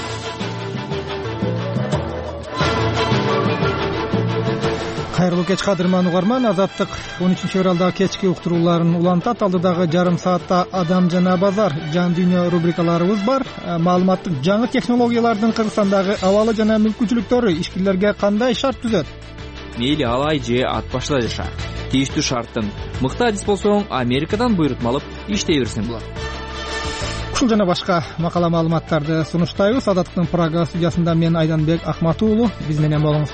Кайрылуу кеч кадырман угарман, Азаттык он үчүнчү февралдагы кечки уктурууларын улантат. Алдыдагы жарым саатта Адам жана базар жан дүйнө рубрикаларыбыз бар. Маалыматтык жаңы технологиялардын Кыргызстандагы абалы жана мүмкүнчүлүктөрү ишкерлерге кандай шарт түзөт? Мейли алай же ат башта жаша. Тийиштүү шарттын мыкты адис болсоң, Америкадан буйрутма алып иштей берсең болот. Ушул жана башка макала маалыматтарды сунуштайбыз. Азаттыктын Прага студиясында мен Айданбек Акмат уулу, биз менен болуңуз.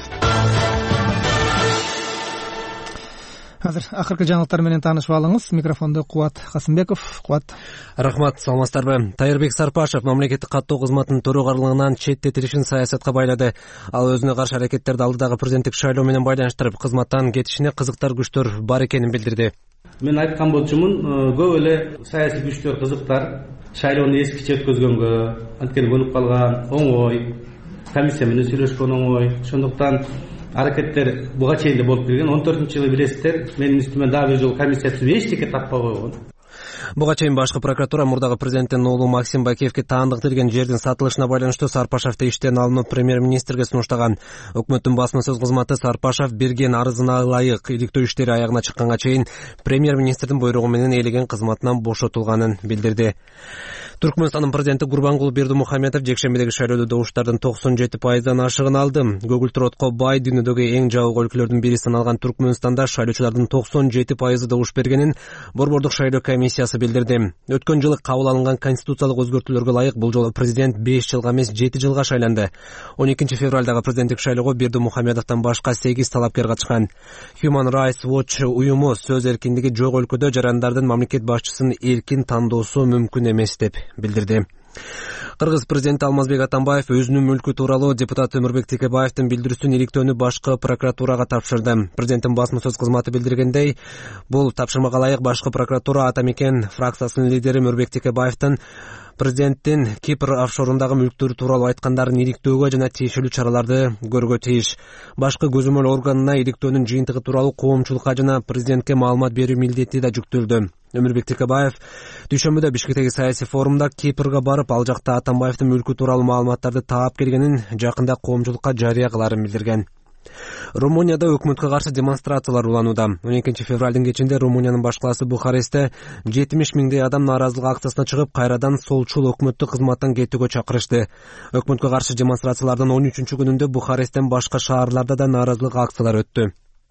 Азыр акыркы жаңылыктар менен таанышып алыңыз. Микрофонду Кубат Касымбеков. Кубат. Рахмат, саламатсыздарбы? Тайырбек Сарпашев мамлекеттик каттоо кызматынын төрөгаралыгынан четтетилишин саясатка байлады. Ал өзүнө каршы аракеттерди алдыдагы президенттик шайлоо менен байланыштырып, кызматтан кетишине кызыктар күчтөр бар экенин билдирди. Мен айткан болчумун, көп эле саясий күчтөр кызыктар шайлоону эскиче өткөзгөнгө, анткени көнүп калган, оңой, комиссия менен сүйлөшкөн оңой. Ошондуктан аракеттер буга чейин да болуп келген. он төртүнчү жылы билесиздер, менин үстүмө дагы бир жолу комиссия түзүп эчтеке таппай койгон. Буга чейин башкы прокуратура мурдагы президенттин уулу Максим Бакиевге таандык берген жердин сатылышына байланыштуу Сарпашевди иштен алынып премьер-министрге сунуштаган. Өкмөттүн басма сөз кызматы Сарпашев берген арызына ылайык иликтөө иштери аягына чыкканга чейин премьер-министрдин буйругу менен ээлеген кызматынан бошотулганын билдирди. Түркмөнстандын президенти Гурбангул Бердимухамедов жекшембидеги шайлоодо добуштардын токсон жети пайыздан ашыгын алды. Көгүлтүр отко бай дүйнөдөгү эң жабык өлкөлөрдүн бири саналган Түркмөнстанда шайлоочулардын токсон жети пайызы добуш бергенин Борбордук шайлоо комиссиясы билдирди. Өткөн жылы кабыл алынган конституциялык өзгөртүүлөргө ылайык бул жолу президент беш жылга эмес жети жылга шайланды. он экинчи февралдагы президенттик шайлоого Бердимухамедовдон башка сегиз талапкер катышкан. Human Rights Watch уюму сөз эркиндиги жок өлкөдө жарандардын мамлекет башчысын эркин тандоосу мүмкүн эмес деп билдирди. Кыргыз президенти Алмазбек Атамбаев өзүнүн мүлкү тууралуу депутат Өмүрбек Текебаевдин билдирүүсүн иликтөөнү башкы прокуратурага тапшырды. Президенттин басма сөз кызматы билдиргендей, бул тапшырмага ылайык башкы прокуратура Ата Мекен фракциясынын лидери Өмүрбек Текебаевдин президенттин Кипр офшорундагы мүлктөрү тууралуу айткандарын иликтөөгө жана тиешелүү чараларды көргө тийиш. Башкы көзөмөл органына иликтөөнүн жыйынтыгы тууралуу коомчулукка жана президентке маалымат берүү милдети да жүктөлдү. Өмүрбек Текебаев дүйшөмбүдө Бишкектеги саясий форумда Кипрга барып, ал жакта Атамбаевдин мүлкү тууралуу маалыматтарды таап келгенин, жакында коомчулукка жарыя кыларын билдирген. Румынияда өкмөткө каршы демонстрациялар уланууда. он экинчи февралдын кечинде Румыниянын баш калаасы Бухарестте жетимиш миңдей адам нааразылык акциясына чыгып, кайрадан солчул өкмөттү кызматтан кетүүгө чакырышты. Өкмөткө каршы демонстрациялардын он үчүнчү күнүндө Бухаресттен башка шаарларда да нааразылык акциялар өттү.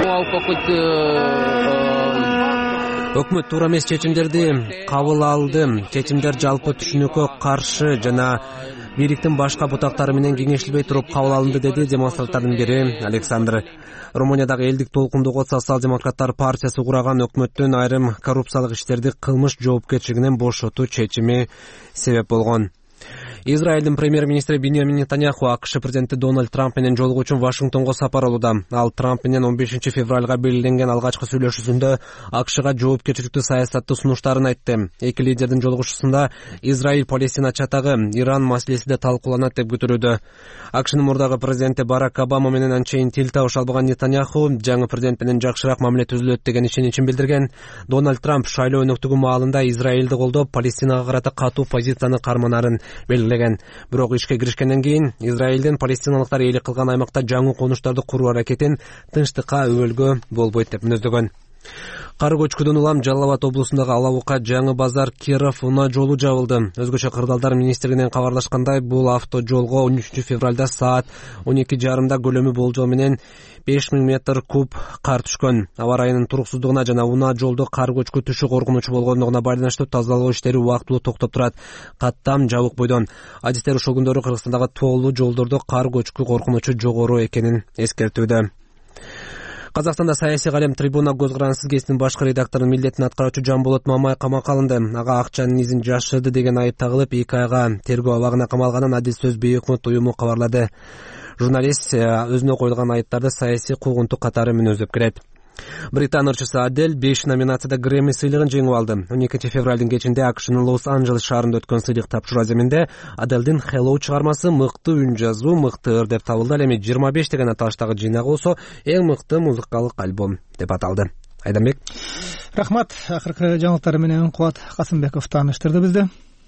Өкмөт туура эмес чечимдерди кабыл алды. Чечимдер жалпы түшүнүккө каршы жана бийликтин башка бутактары менен кеңешилбей туруп кабыл алынды, деди демонстранттардын бири Александр. Румыниядагы элдик толкундугу социал-демократтар партиясы кураган өкмөттүн айрым коррупциялык иштерди кылмыш жоопкерчилигинен бошотуу чечими себеп болгон. Израилдин премьер-министри Биньямин Нетаньяху АКШ президенти Дональд Трамп менен жолугуу үчүн Вашингтонго сапар алууда. Ал Трамп менен он бешинчи февралга белгиленген алгачкы сүйлөшүүсүндө АКШга жоопкерчиликтүү саясатты сунуштарын айтты. Эки лидердин жолугушуусунда Израиль-Палестина чатагы, Иран маселеси да талкууланат деп күтүлүүдө. АКШнын мурдагы президенти Барак Обама менен анчейин тил табыша албаган Нетаньяху жаңы президент менен жакшыраак мамиле түзүлөт деген ишеничин билдирген. Дональд Трамп шайлоо өнөктүгү маалында Израилди колдоп, Палестинага карата катуу позицияны карманарын белгилеген. Бирок ишке киришкенден кийин Израилдин палестиналыктар ээлик кылган аймакта жаңы конуштарды куруу аракетин тынчтыкка өбөлгө болбойт деп мүнөздөгөн. Кары көчкүдөн улам Жалал Абад облусундагы Алабука жаңы базар Киров унаа жолу жабылды. Өзгөчө кырдаалдар министрлигинен кабарлашкандай, бул авто жолго он үчүнчү февралда саат он эки жарымда көлөмү болжол менен беш миң метр куб кар түшкөн. Аба ырайынын туруксуздугуна жана унаа жолдо кар көчкү түшүү коркунучу болгондугуна байланыштуу тазалоо иштери убактылуу токтоп турат. Каттам жабык бойдон. Адистер ушул күндөрү Кыргызстандагы тоолуу жолдордо кар көчкү коркунучу жогору экенин эскертүүдө. Казакстанда саясий калем Трибуна көз карансыз гезитинин башкы редакторунун милдетин аткаруучу Жамболот Мамай камакка алынды. Ага акчанын изин жашырды деген айып тагылып, эки айга тергөө абагына камалганын Адил сөз Бейөкмөт уюму кабарлады. Журналист өзүнө коюлган айыптарды саясий куугунтук катары мүнөздөп келет. Британ ырчысы Адель беш номинацияда Грэмми сыйлыгын жеңип алды. он экинчи февралдын кечинде АКШнын Лос-Анджелес шаарында өткөн сыйлык тапшыруу аземинде Адельдин Hello чыгармасы мыкты үн жазуу, мыкты ыр деп табылды. Ал эми жыйырма беш деген аталыштагы жыйнагы болсо, эң мыкты музыкалык альбом деп аталды. Айданбек. Рахмат. Акыркы жаңылыктар менен Кубат Касымбеков тааныштырды бизди.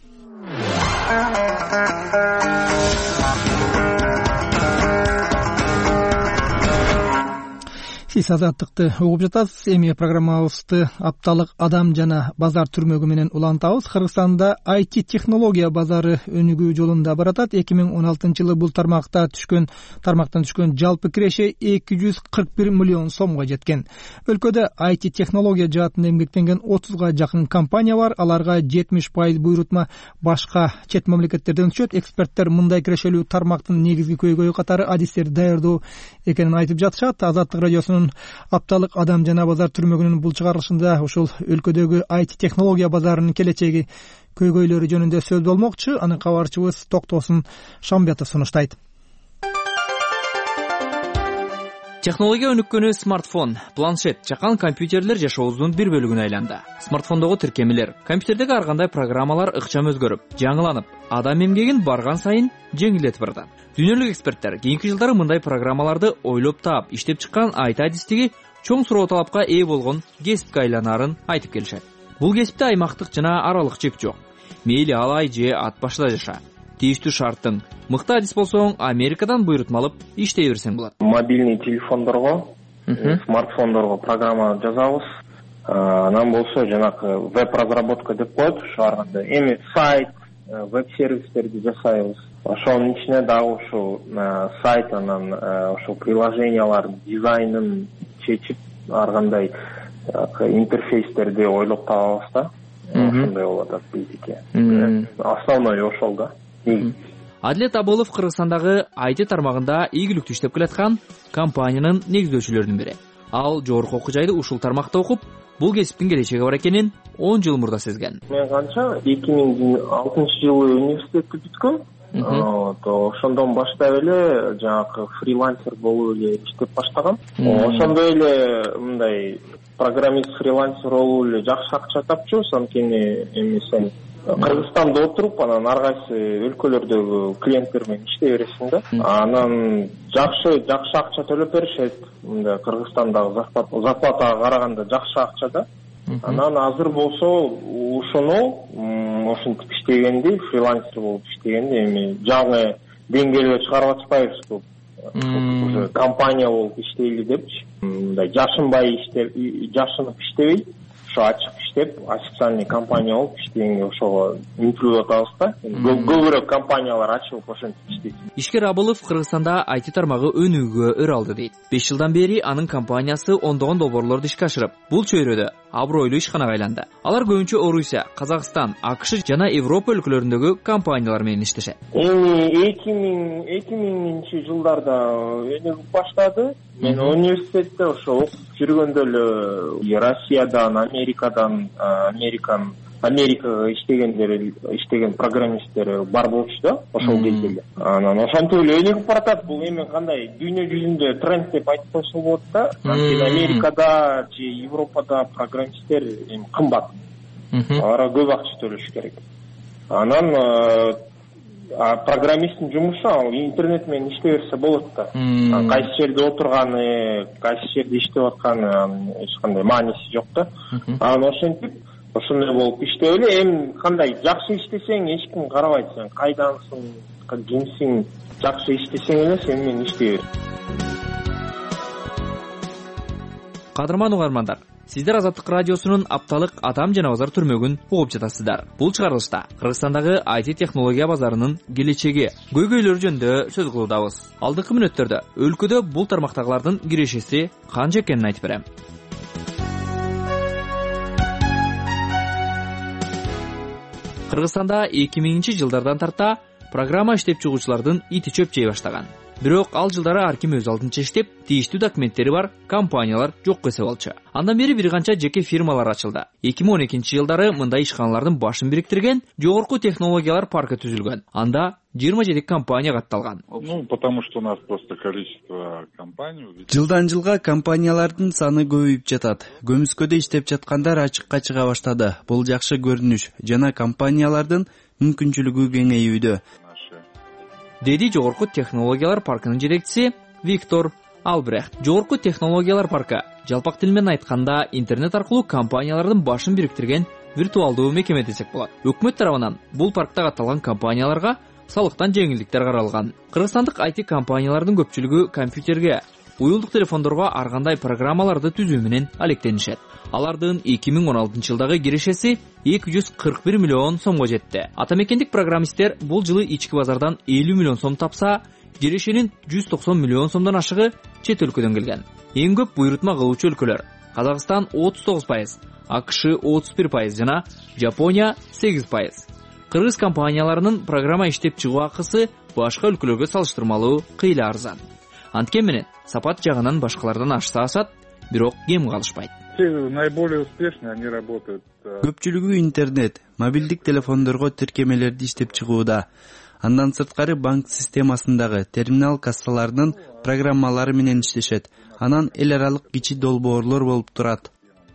сиз азаттыкты угуп жатасыз. Эми программабызды апталык адам жана базар түрмөгү менен улантабыз. Кыргызстанда ай ти технология базары өнүгүү жолунда баратат. эки миң он алтынчы жылы бул тармакта түшкөн тармактан түшкөн жалпы киреше эки жүз кырк бир миллион сомго жеткен. Өлкөдө ай ти технология жаатында эмгектенген отузга жакын компания бар. Аларга жетимиш пайыз буйрутма башка чет мамлекеттерден түшөт. Эксперттер мындай кирешелүү тармактын негизги көйгөйү катары адистерди даярдоо экенин айтып жатышат. Азаттык радиосунун апталык адам жана базар түрмөгүнүн бул чыгарылышында ушул өлкөдөгү ай ти технология базарынын келечеги көйгөйлөрү жөнүндө сөз болмокчу. Аны кабарчыбыз Токтосун Шамбетов сунуштайт. Технология өнүккөнү смартфон, планшет, чакан компьютерлер жашообуздун бир бөлүгүнө айланды. Смартфондогу тиркемелер, компьютердеги ар кандай программалар ыкчам өзгөрүп, жаңыланып, адам эмгегин барган сайын жеңилдетип барат. Дүйнөлүк эксперттер кийинки жылдары мындай программаларды ойлоп таап, иштеп чыккан ай ти адистиги чоң суроо талапка ээ болгон кесипке айланаарын айтып келишет. Бул кесипте аймактык жана аралык чек жок. Мейли ал ай же ат башыда жаша. Тийиштүү шарттың мыкты адис болсоң, Америкадан буйрутма алып иштей берсең болот. Мобильный телефондорго, смартфондорго программа жазабыз. Анан болсо жанакы веб-разработка деп коет, ушу ар кандай эми сайт, веб-сервистерди жасайбыз. Ошонун ичине дагы ушул сайт, анан ушул приложениялар дизайнын чечип, ар кандай интерфейстерди ойлоп табабыз да. Ошондой болуп атат биздики. Основной ошол да. Адилет Абылов Кыргызстандагы ай ти тармагында ийгиликтүү иштеп келаткан компаниянын негиздөөчүлөрүнүн бири. Ал жогорку окуу жайды ушул тармакта окуп, бул кесиптин келечеги бар экенин он жыл мурда сезген. Мен канча эки миң алтынчы жылы университетти бүткөм. Ошондон баштап эле жанагы фрилансер болуп эле иштеп баштагам. Ошондой эле мындай программист фрилансер болуп эле жакшы акча тапчубуз. Анткени эми сен Кыргызстанда отуруп, анан ар кайсы өлкөлөрдөгү клиенттер менен иштей бересиң да. Анан жакшы жакшы акча төлөп беришет. Мындай Кыргызстандагы зарплатага караганда жакшы акча да. Анан азыр болсо ушуну ошентип иштегенди, фрилансер болуп иштегенди эми жаңы деңгээлге чыгарып атышпайбыз көп. Уже компания болуп иштейли депчи. Мындай жашынбай иштеп, жашынып иштебей, ошо ачык иштеп, официальный компания болуп иштегенге ошого үмүттөнүп атабыз да. Көбүрөөк компаниялар ачылып ошентип иштейт. Ишкер Абылов Кыргызстанда ай ти тармагы өнүгүүгө өр алды дейт. беш жылдан бери анын компаниясы ондогон долбоорлорду ишке ашырып, бул чөйрөдө абройлуу ишканага айланды. Алар көбүнчө Орусия, Казакстан, АКШ жана Европа өлкөлөрүндөгү компаниялар менен иштешет. Эми эки миңинчи жылдарда өнүгүп баштады. Мен университетте ошо окуп жүргөндө эле Россиядан, Америкадан, Американ Америкага иштегендер иштеген программисттер бар болчу да, ошол кезде эле. Анан ошентип эле өнүгүп баратат. Бул эми кандай дүйнө жүзүндө тренд деп айтып койсо болот да. Америкада же Европада программисттер эми кымбат. Аларга көп акча төлөш керек. Анан программисттин жумушу ал интернет менен иштей берсе болот да. Кайсы жерде отурганы, кайсы жерде иштеп атканы эч кандай мааниси жок да. Анан ошентип ошондой болуп иштеп эле эми кандай жакшы иштесең эч ким карабайт, сен кайдансың, кимсиң, жакшы иштесең эле сен менен иштей бер. Кадырман угармандар, сиздер Азаттык радиосунун апталык адам жана базар түрмөгүн угуп жатасыздар. Бул чыгарылышта Кыргызстандагы ай ти технология базарынын келечеги, көйгөйлөрү жөнүндө сөз кылуудабыз. Алдыңкы мүнөттөрдө өлкөдө бул тармактагылардын кирешеси канча экенин айтып берем. Кыргызстанда эки миңинчи жылдардан тарта программа иштеп чыгуучулардын ити чөп жей баштаган. Бирок ал жылдары ар ким өз алдынча иштеп, тийиштүү документтери бар компаниялар жок эсеп алчу. Андан бери бир канча жеке фирмалар ачылды. эки миң он экинчи жылдары мындай ишканалардын башын бириктирген жогорку технологиялар паркы түзүлгөн. Анда жыйырма жети компания катталган. Ну, потому что у нас просто количество компаний. Жылдан жылга компаниялардын саны көбөйүп жатат. Көмүскөдө иштеп жаткандар ачыкка чыга баштады. Бул жакшы көрүнүш жана компаниялардын мүмкүнчүлүгү кеңейүүдө, деди жогорку технологиялар паркынын жетекчиси Виктор Албрехт. Жогорку технологиялар паркы жалпак тил менен айтканда интернет аркылуу компаниялардын башын бириктирген виртуалдуу мекеме десек болот. Өкмөт тарабынан бул паркта катталган компанияларга салыктан жеңилдиктер каралган. Кыргызстандык ай ти компаниялардын көпчүлүгү компьютерге, уюлдук телефондорго ар кандай программаларды түзүү менен алектенишет. Алардын эки миң он алтынчы жылдагы кирешеси эки жүз кырк бир миллион сомго жетти. Ата мекендик программисттер бул жылы ички базардан элүү миллион сом тапса, кирешенин жүз токсон миллион сомдон ашыгы чет өлкөдөн келген. Эң көп буйрутма кылуучу өлкөлөр: Казакстан отуз тогуз пайыз, АКШ отуз бир пайыз жана Жапония сегиз пайыз. Кыргыз компанияларынын программа иштеп чыгуу акысы башка өлкөлөргө салыштырмалуу кыйла арзан. Анткени менен сапат жагынан башкалардан ашса ашат, бирок кем калышпайт. Наиболее успешно они работают. Көпчүлүгү интернет, мобилдик телефондорго тиркемелерди иштеп чыгууда. Андан сырткары банк системасындагы терминал кассаларынын программалары менен иштешет. Анан эл аралык кичи долбоорлор болуп турат.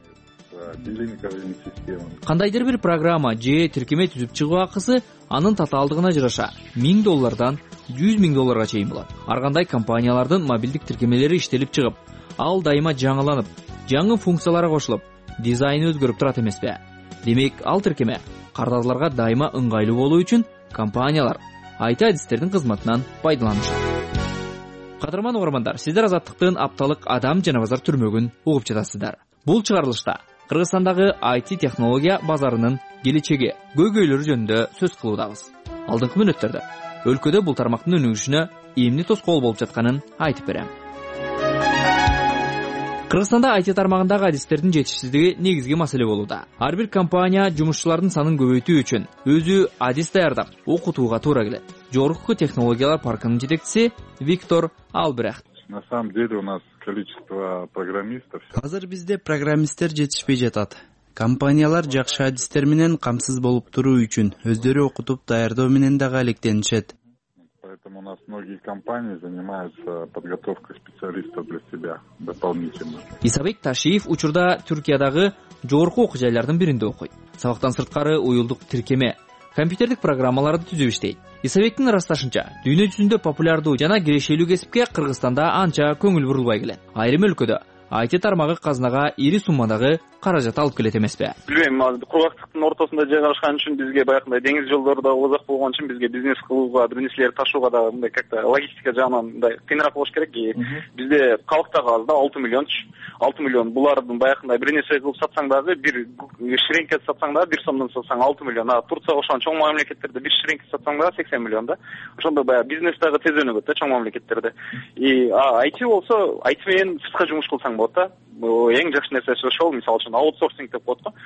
Кандайдыр бир программа же тиркеме түзүп чыгуу акысы анын татаалдыгына жараша миң доллардан жүз миң долларга чейин болот. Ар кандай компаниялардын мобилдик тиркемелери иштелип чыгып, ал дайыма жаңыланып, жаңы функциялары кошулуп, дизайны өзгөрүп турат эмеспи? Демек, ал тиркеме кардарларга дайыма ыңгайлуу болуу үчүн компаниялар ай ти адистердин кызматынан пайдаланышат. Кадырман угармандар, сиздер Азаттыктын апталык адам жана базар түрмөгүн угуп жатасыздар. Бул чыгарылышта Кыргызстандагы ай ти технология базарынын келечеги, көйгөйлөрү жөнүндө сөз кылуудабыз. Алдыңкы мүнөттөрдө өлкөдө бул тармактын өнүгүшүнө эмне тоскоол болуп жатканын айтып берем. Кыргызстанда ай ти тармагындагы адистердин жетишсиздиги негизги маселе болууда. Ар бир компания жумушчулардын санын көбөйтүү үчүн өзү адис даярдап, окутууга туура келет. Жогорку технологиялар паркынын жетекчиси Виктор Албрехт. На самом деле у нас количество программистов. Азыр бизде программисттер жетишпей жатат. Компаниялар жакшы адистер менен камсыз болуп туруу үчүн өздөрү окутуп даярдоо менен дагы алектенишет. Поэтому у нас многие компании занимаются подготовкой специалистов для себя дополнительно. Исабек Ташиев учурда Түркиядагы жогорку окуу жайлардын биринде окуйт. Сабактан сырткары уюлдук тиркеме, компьютердик программаларды түзүп иштейт. Исабектин ырасташынча, дүйнө жүзүндө популярдуу жана кирешелүү кесипке Кыргызстанда анча көңүл бурулбай келет. Айрым өлкөдө ай ти тармагы казынага ири суммадагы каражат алып келет эмеспи? Билбейм, кургактыктын ортосунда жайгашкан үчүн бизге баягындай деңиз жолдору узак болгон үчүн бизге бизнес кылууга, бир нерселерди ташууга да мындай как-то логистика жагынан мындай кыйыныраак болуш керек. Бизде калктагы аз да алты миллион, алты миллион булардын баягындай бир нерсе кылып сатсаң дагы, бир ширеңке сатсаң дагы бир сомдон сатсаң алты миллион. А Турция ошон чоң мамлекеттерде бир ширеңке сатсаң дагы сексен миллион да. Ошондо баягы бизнес дагы тез өнүгөт да чоң мамлекеттерде. И ай ти болсо, ай ти менен сыртка жумуш кылсаң болот да. Эң жакшы нерсе ошол, мисалы үчүн аутсорсинг деп коет го.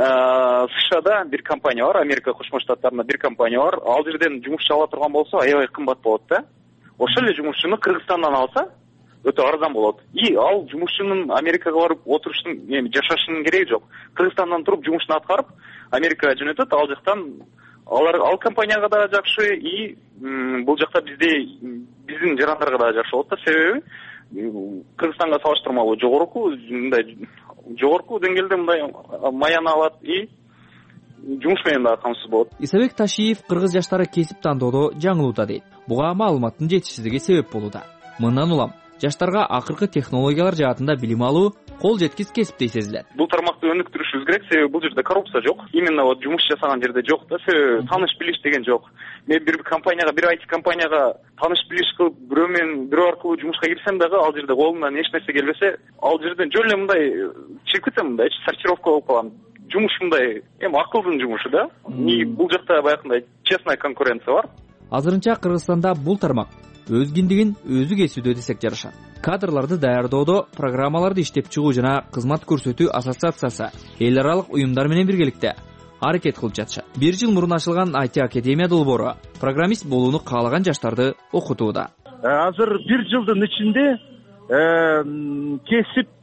США бир компания бар, Америка Кошмо Штаттарында бир компания бар. Ал жерден жумушчу ала турган болсо, аябай кымбат болот да. Ошол эле жумушчуну Кыргызстандан алса, өтө арзан болот. И ал жумушчунун Америкага барып отуруштун, эми жашашынын кереги жок. Кыргызстандан туруп жумушун аткарып, Америкага жөнөтөт, ал жактан алар ал компанияга да жакшы, и бул жакта бизде биздин жарандарга да жакшы болот да, себеби Кыргызстанга салыштырмалуу жогорку, мындай жогорку деңгээлде мындай маяны алат и жумуш менен дагы камсыз болот. Исабек Ташиев кыргыз жаштары кесип тандоодо жаңылууда дейт. Буга маалыматтын жетишсиздиги себеп болууда. Мындан улам жаштарга акыркы технологиялар жаатында билим алуу кол жеткис кесиптей сезилет. Бул тармакты өнүктүрүшүбүз керек, себеби бул жерде коррупция жок. Именно вот жумуш жасаган жерде жок да, себеби тааныш билиш деген жок. Мен бир компанияга, бир ай ти компанияга тааныш билиш кылып, бирөө менен бирөө аркылуу жумушка кирсем дагы, ал жерде колумдан эч нерсе келбесе, ал жерден жөн эле мындай чыгып кетем, мындай сортировка болуп калам. Жумуш мындай, эми акылдын жумушу да. И бул жакта баягындай честная конкуренция бар. Азырынча Кыргызстанда бул тармак өз киндигин өзү кесүүдө десек жарашат. Кадрларды даярдоодо программаларды иштеп чыгуу жана кызмат көрсөтүү ассоциациясы эл аралык уюмдар менен биргеликте аракет кылып жатышат. Бир жыл мурун ачылган ай ти Академия долбоору программист болууну каалаган жаштарды окутууда. Азыр бир жылдын ичинде кесип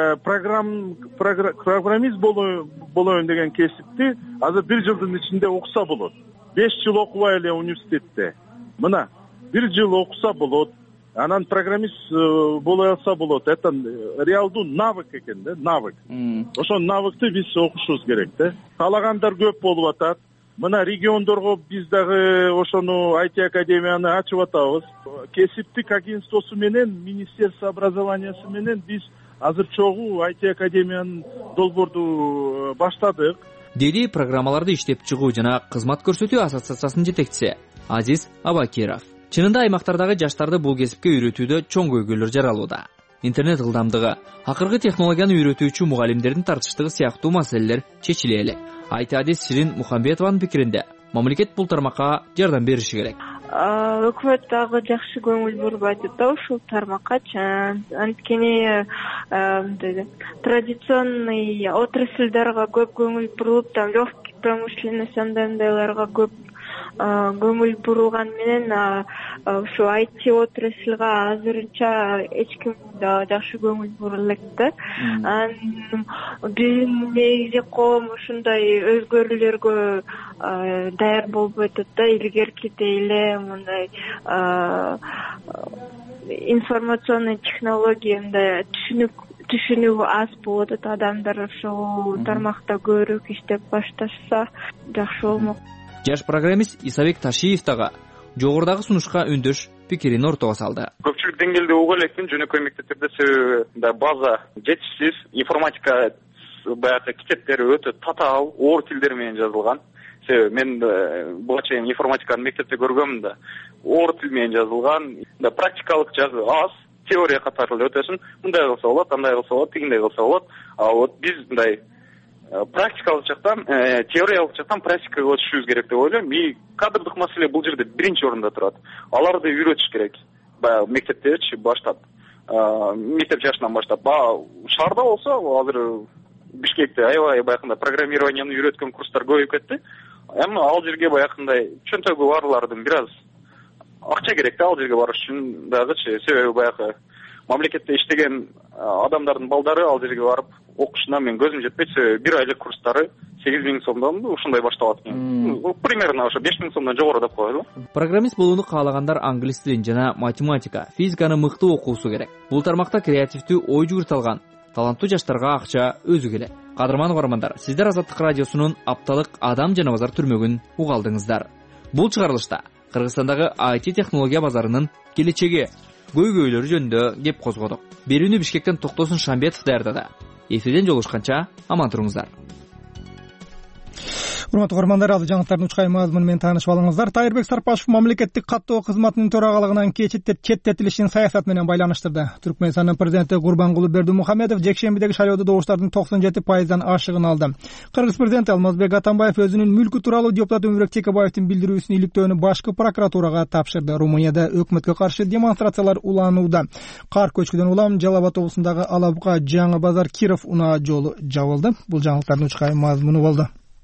программист болоюн деген кесипти азыр бир жылдын ичинде окуса болот. беш жыл окубай эле университетте. Мына бир жыл окуса болот, анан программист боло алса болот. Это реалдуу навык экен да, навык. Ошол навыкты биз окушубуз керек да. Каалагандар көп болуп атат. Мына региондорго биз дагы ошону ай ти Академияны ачып атабыз. Кесиптик агентствосу менен, Министерство образованиясы менен биз азыр чогуу ай ти Академиянын долбоорду баштадык. Деди программаларды иштеп чыгуу жана кызмат көрсөтүү ассоциациясынын жетекчиси Азиз Абакиров. чынында аймактардагы жаштарды бул кесипке үйрөтүүдө чоң көйгөйлөр жаралууда. Интернет ылдамдыгы, акыркы технологияны үйрөтүүчү мугалимдердин тартыштыгы сыяктуу маселелер чечиле элек. Айтадис Ширин Мухамбетованын пикиринде, мамлекет бул тармакка жардам бериши керек. Өкмөт дагы жакшы көңүл бурбайт да ушул тармаккачы. Анткени традиционный отрасльдарга көп көңүл бурулуп, там легкий промышленность андайларга көп көңүл бурулган менен ушу ай ти отрасльга азырынча эч ким да жакшы көңүл бура элек да. Биздин негизи коом ушундай өзгөрүүлөргө даяр болбой атат да. Илгеркидей эле мындай информационный технология мындай түшүнүк түшүнүү аз болот атат. Адамдар ушул тармакта көбүрөөк иштеп башташса жакшы болмок. Жаш программист Исабек Ташиев дагы жогорудагы сунушка үндөш пикирин ортого салды. Көпчүлүк деңгээлде уга элекмин, жөнөкөй мектептерде себеби база жетишсиз, информатика баягы китептери өтө татаал, оор тилдер менен жазылган. Себеби мен буга чейин информатиканы мектепте көргөмүн да, оор тил менен жазылган, да практикалык жазуу аз, теория катары өтөсүн, мындай кылса болот, андай кылса болот, тигиндей кылса болот. А вот биз мындай практикалык жактан, теориялык жактан практикага өтүшүбүз керек деп ойлойм. И кадрдык маселе бул жерде биринчи орунда турат. Аларды үйрөтүш керек. Баягы мектептерчи баштап, мектеп жашынан баштап. Шаарда болсо, азыр Бишкекте аябай баягындай программированияны үйрөткөн курстар көбөйүп кетти. Эми ал жерге баягындай чөнтөгү барлардын бир аз акча керек да, ал жерге барыш үчүн дагычы. Себеби баягы мамлекетте иштеген адамдардын балдары ал жерге барып окушуна мен көзүм жетпейт. Себеби бир айлык курстары сегиз миң сомдон ушундай башталат экен. Примерно ошо беш миң сомдон жогору деп коелу. Программист болууну каалагандар англис тилин жана математика, физиканы мыкты окуусу керек. Бул тармакта креативдүү ой жүгүртө алган таланттуу жаштарга акча өзү келет. Кадырман угармандар, сиздер Азаттык радиосунун апталык Адам жана базар түрмөгүн угалдыңыздар. Бул чыгарылышта Кыргызстандагы ай ти технология базарынын келечеги, көйгөйлөрү жөнүндө кеп козгодук. Берүүнү Бишкектен Токтосун Шамбетов даярдады. Эфирден жолугушканча аман туруңуздар. Урматтуу угармандар, ал жаңылыктардын учкай мазмуну менен таанышып алыңыздар. Тайырбек Сарпашев мамлекеттик каттоо кызматынын төрагалыгынан четтетилишин саясат менен байланыштырды. Түркмөнстандын президенти Гурбангулы Бердимухамедов жекшембидеги шайлоодо добуштардын токсон жети пайыздан ашыгын алды. Кыргыз президенти Алмазбек Атамбаев өзүнүн мүлкү тууралуу депутат Өмүрбек Текебаевдин билдирүүсүн иликтөөнү башкы прокуратурага тапшырды. Румынияда өкмөткө каршы демонстрациялар уланууда. Кар көчкүдөн улам Жалал Абад облусундагы Алабуга Жаңы базар Киров унаа жолу жабылды. Бул жаңылыктардын учкай мазмуну болду.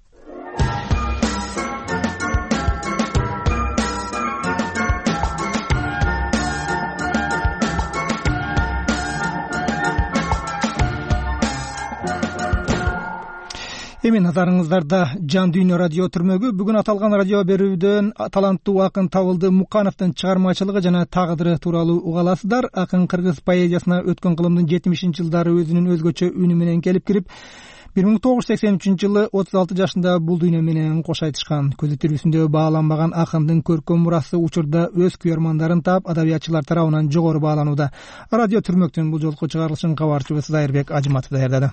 Эми назарыңыздарда Жан Дүйнө радио түрмөгү. Бүгүн аталган радио берүүдөн таланттуу акын Табылды Мукановдун чыгармачылыгы жана тагдыры тууралуу угаласыздар. Акын кыргыз поэзиясына өткөн кылымдын жетимишинчи жылдары өзүнүн өзгөчө үнү менен келип кирип, бир миң тогуз жүз сексен үчүнчү жылы отуз алты жашында бул дүйнө менен кош айтышкан. Көзү тирүүсүндө бааланбаган акындын көркөм мурасы учурда өз күйөрмандарын таап, адабиятчылар тарабынан жогору бааланууда. Радио түрмөктүн бул жолку чыгарылышын кабарчыбыз Айырбек Ажыматов даярдады.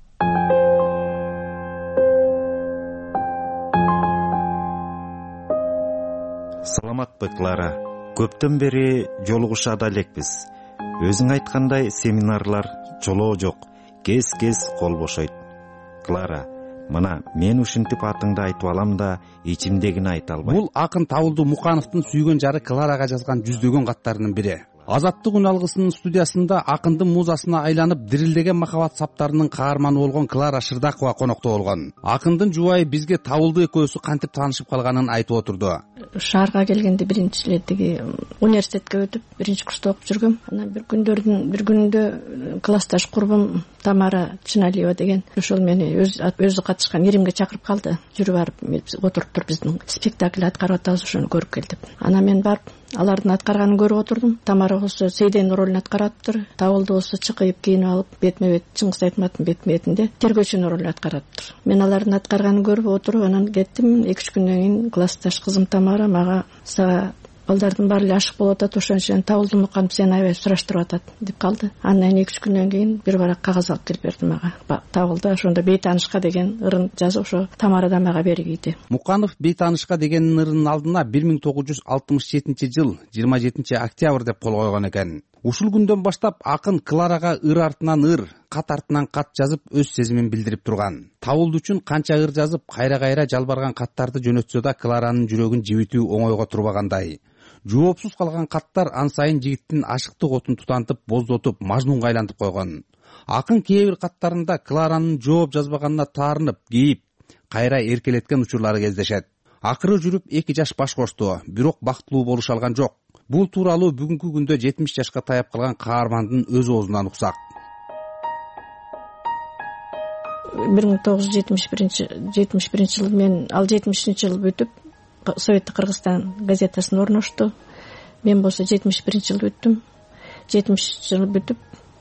Саламатпы, Клара. Көптөн бери жолугушат элекпиз. Өзүң айткандай семинарлар жолоо жок. Кез-кез кол бошойт. Клара, мына мен ушинтип атыңды айтып алам да, ичимдегини айта албайм. Бул акын Табылды Мукановдун сүйгөн жары Кларага жазган жүздөгөн каттарынын бири. Азаттык үн алгысынын студиясында акындын музасына айланып дирилдеген махабат саптарынын каарманы болгон Клара Шырдакова конокто болгон. Акындын жубайы бизге Табылды экөөсү кантип таанышып калганын айтып отурду. Шаарга келгенде биринчи эле тиги университетке өтүп, биринчи курста окуп жүргөм. Анан бир күндөрдүн бир күнүндө классташ курбум Тамара Чиналиева деген ошол мени өз өзү катышкан иримге чакырып калды. Жүрүп барып отуруп туруп биздин спектакль аткарып атабыз, ошону көрүп кел деп. Анан мен барып алардын аткарганын көрүп отурдум. Тамара болсо Сейден ролун аткараптыр. Табылды болсо чыкыйып кийинип алып, бетме бет Чыңгыз Айтматтын бетме бетинде тергөөчүнүн ролун аткараптыр. Мен алардын аткарганын көрүп отуруп анан кеттим. эки үч күндөн кийин классташ кызым Тамара мага сага балдардын баары эле ашык болуп атат, ошон үчүн Табылды Муканов сени аябай сураштырып атат деп калды. Андан кийин эки үч күндөн кийин бир барак кагаз алып келип берди мага. Табылды ошондо бейтаанышка деген ырын жазып ошо Тамарадан мага бергийди. Муканов бейтаанышка деген ырынын алдына бир миң тогуз жүз алтымыш жетинчи жыл жыйырма жетинчи октябрь деп кол койгон экен. Ушул күндөн баштап акын Кларага ыр артынан ыр, кат артынан кат жазып өз сезимин билдирип турган. Табылды үчүн канча ыр жазып, кайра-кайра жалбарган каттарды жөнөтсө да Кларанын жүрөгүн жибитүү оңойго турбагандай. Жоопсуз калган каттар ан сайын жигиттин ашыктык отун тутантып, боздотуп, мажнунга айлантып койгон. Акын кээ бир каттарында Кларанын жооп жазбаганына таарынып, кейип, кайра эркелеткен учурлары кездешет. Акыры жүрүп эки жаш баш кошту, бирок бактылуу болуша алган жок. Бул тууралуу бүгүнкү күндө жетимиш жашка таяп калган каармандын өз оозунан уксак. бир миң тогуз жүз жетимиш биринчи жылы мен ал жетимишинчи жылы бүтүп Советтик Кыргызстан газетасына орношту. Мен болсо жетимиш биринчи жылы бүттүм. жетимишинчи жылы бүтүп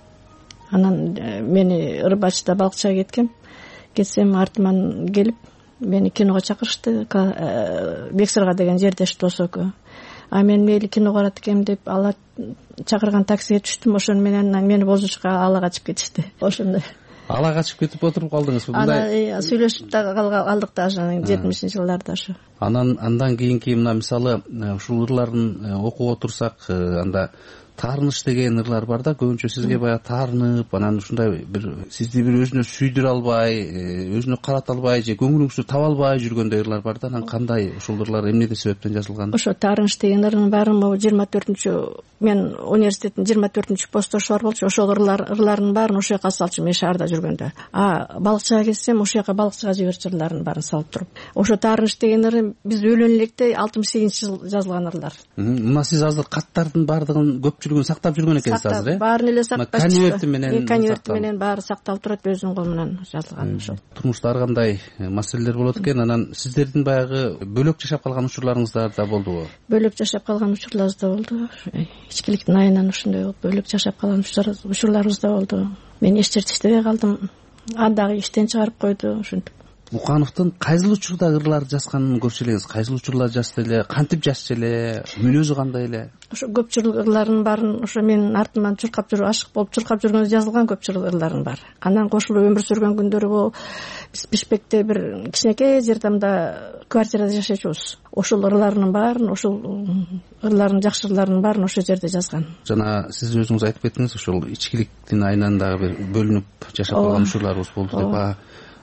анан мени Рыбачыда балыкчыга кеткем. Кетсем артыман келип мени киного чакырышты. Бексырга деген жердеш дос экөө. А мен мейли кино карат экем деп ала чакырган таксиге түштүм. Ошону менен мени бозучка ала качып кетишти. Ошондой. Ала качып кетип отуруп калдыңызбы? Ана сүйлөшүп да калдык да ошо жетимишинчи жылдарда ошо. Анан андан кийинки мына мисалы ушул ырларын окуп отурсак, анда таарыныч деген ырлар бар да, көбүнчө сизге баягы таарынып, анан ушундай бир сизди бир өзүнө сүйдүрө албай, өзүнө карата албай же көңүлүңүздү таба албай жүргөндөй ырлар бар да. Анан кандай ушул ырлар эмнеде себептен жазылган? Ошо таарыныч деген ырдын баары могу жыйырма төртүнчү мен университеттин жыйырма төртүнчү постошу бар болчу. Ошол ырлар ырлардын баарын ошол жака салчу мен шаарда жүргөндө. А балыкчыга кетсем ошол жака балыкчыга жиберчү ырлардын баарын салып туруп. Ошо таарыныч деген ыр биз өлөн электе алтымыш сегизинчи жылы жазылган ырлар. Мына сиз азыр каттардын баардыгын көпчүлүгүн сактап жүргөн экенсиз азыр, э? Баарын эле сактап жүргөн. Конверти менен, конверти менен баары сакталып турат, өзүнүн колу менен жазылган ошол. Турмушта ар кандай маселелер болот экен. Анан сиздердин баягы бөлөк жашап калган учурларыңыздар да болдубу? Бөлөк жашап калган учурларыбыз да болду. Ичкиликтин айынан ушундай болуп бөлөк жашап калган учурларыбыз да болду. Мен эч жерде иштебей калдым. Андагы иштен чыгарып койду ушинтип. Мукановдун кайсыл учурда ырлар жазганын көрчү элеңиз? Кайсыл учурлар жазды эле? Кантип жазчу эле? Мүнөзү кандай эле? Ошо көпчүлүк ырларынын баарын ошо менин артыман чуркап жүрүп, ашык болуп чуркап жүргөндө жазылган көпчүлүк ырларынын баары. Андан кошулуп өмүр сүргөн күндөрү бул биз Бишкекте бир кичинекей жардамда квартирада жашачубуз. Ошол ырларынын баарын, ошол ырлардын жакшы ырларынын баарын ошол жерде жазган. Жана сиз өзүңүз айтып кеттиңиз, ошол ичкиликтин айынан дагы бир бөлүнүп жашап калган учурларыбыз болду деп.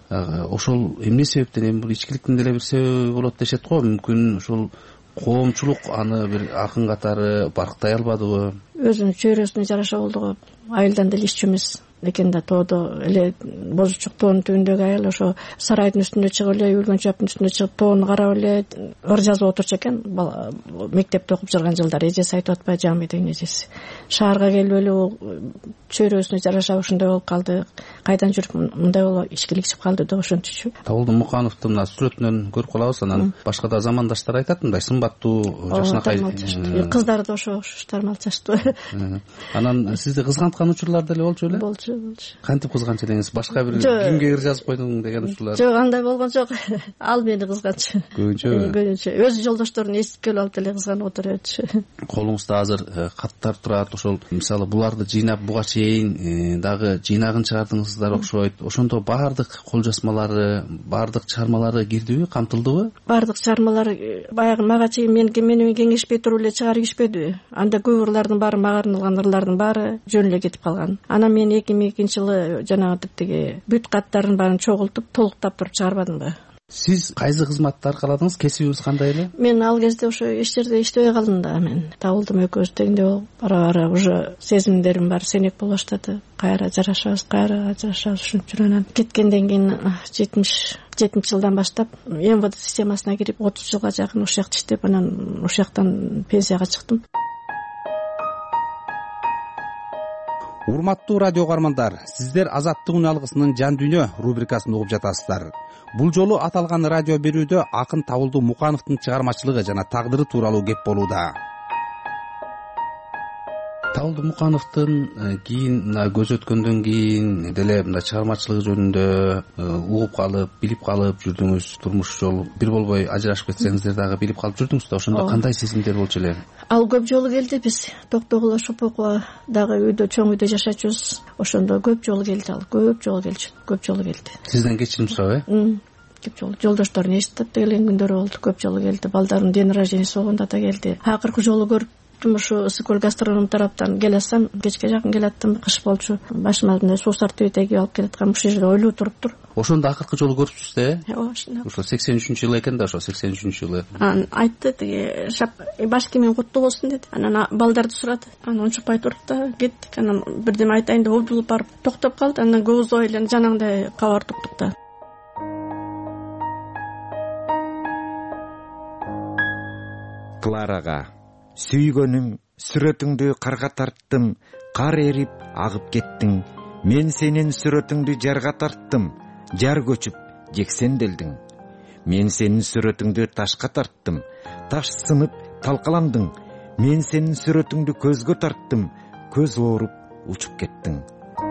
Ошол эмне себептен, эми бул ичкиликтин деле бир себеби болот дешет го. Мүмкүн ушул коомчулук аны бир акын катары барктай албадыбы? Өзүнүн чөйрөсүнө жараша болду го. Айылдан деле иччү эмес экен да, тоодо эле бозучук тоонун түбүндөгү айыл ошо сарайдын үстүнө чыгып эле, үлгөн чаптын үстүнө чыгып тоону карап эле ыр жазып отурчу экен. Мектепте окуп жүргөн жылдары эжеси айтып атпайбы, жамидин эжеси. Шаарга келип эле ол чөйрөсүнө жараша ушундай болуп калды. Кайдан жүрүп мындай болуп ичкиликчип калды да, ошончучу. Табылды Мукановду мына сүрөтүнөн көрүп калабыз. Анан башка да замандаштар айтат, мындай сымбаттуу, жакшынакай кыздар да ошо тармалчаштуу. Анан сизди кызганткан учурлар деле болчу беле? Болчу, болчу. Кантип кызганчу элеңиз? Башка бир кимге ыр жазып койдуң деген учурлар? Жок, андай болгон жок. Ал мени кызганчу. Көбүнчө. Көбүнчө өз жолдошторун эсип келип алып деле кызганып отурчу. Колуңузда азыр каттар турат. Ошол мисалы буларды жыйнап буга чейин дагы жыйнагын чыгардыңыздар окшойт. Ошондо баардык кол жазмалары, баардык чыгармалары кирдиби, камтылдыбы? Баардык чыгармалары баягы мага чейин мени менен кеңешпей туруп эле чыгарып ийишпеди. Анда көп ырлардын баары, мага арналган ырлардын баары жөн эле кетип калган. Анан мен эки миң экинчи жылы жанагы тиги бүт каттарын баарын чогултуп, толуктап туруп чыгарбадымбы? Сиз кайсы кызматты аркаладыңыз? Кесибиңиз кандай эле? Мен ал кезде ошо эч жерде иштебей калдым да. Мен Табылдым экөөбүз дегенде болуп, бара-бара уже сезимдерим баары сенек боло баштады. Кайра жарашабыз, кайра ажырашабыз, ушунчу. Анан кеткенден кийин жетимиш жетинчи жылдан баштап эм вэ дэ системасына кирип отуз жылга жакын ошол жакта иштеп, анан ошол жактан пенсияга чыктым. Урматтуу радио угармандар, сиздер Азаттык үн алгысынын Жан дүйнө рубрикасын угуп жатасыздар. Бул жолу аталган радио берүүдө акын Табылды Мукановдун чыгармачылыгы жана тагдыры тууралуу кеп болууда. Табылды Мукановдун кийин мына көз өткөндөн кийин деле мындай чыгармачылыгы жөнүндө угуп калып, билип калып жүрдүңүз. Турмуш жолу бир болбой ажырашып кетсеңиздер дагы билип калып жүрдүңүз да. Ошондо кандай сезимдер болчу эле? Ал көп жолу келди. Биз Токтогул Шопокова дагы үйдө, чоң үйдө жашачубуз. Ошондо көп жолу келди ал. Көп жолу келчү. Көп жолу келди. Сизден кечирим сурап, э? Көп жолу жолдошторун эсиптеп келген күндөрү болду. Көп жолу келди. Балдардын день рождениясы болгондо да келди. Акыркы жолу көрүп ушу Ысык көл гастроном тараптан келесем, кечке жакын келаттым, кыш болчу. Башыма мындай суусар түбү тегип алып келаткан ушул жерде ойлуу туруптур. Ошондо акыркы жолу көрүпсүз да, э? Ооба, ошондо. Ошо сексен үчүнчү жылы экен да, ошо сексен үчүнчү жылы. Анан айтты, тиги баш кийимиң куттуу болсун деди. Анан балдарды сурады. Анан унчукпай туруп да кеттик. Анан бирдеме айтайын деп убдулуп барып токтоп калды. Анан көбүз эле жанагындай кабар туктук да. Кларага сүйгөнүм сүрөтүңдү карга тарттым, кар эрип агып кеттиң. Мен сенин сүрөтүңдү жарга тарттым, жар көчүп жексенделдиң. Мен сенин сүрөтүңдү ташка тарттым, таш сынып талкаландың. Мен сенин сүрөтүңдү көзгө тарттым, көз ооруп учуп кеттиң.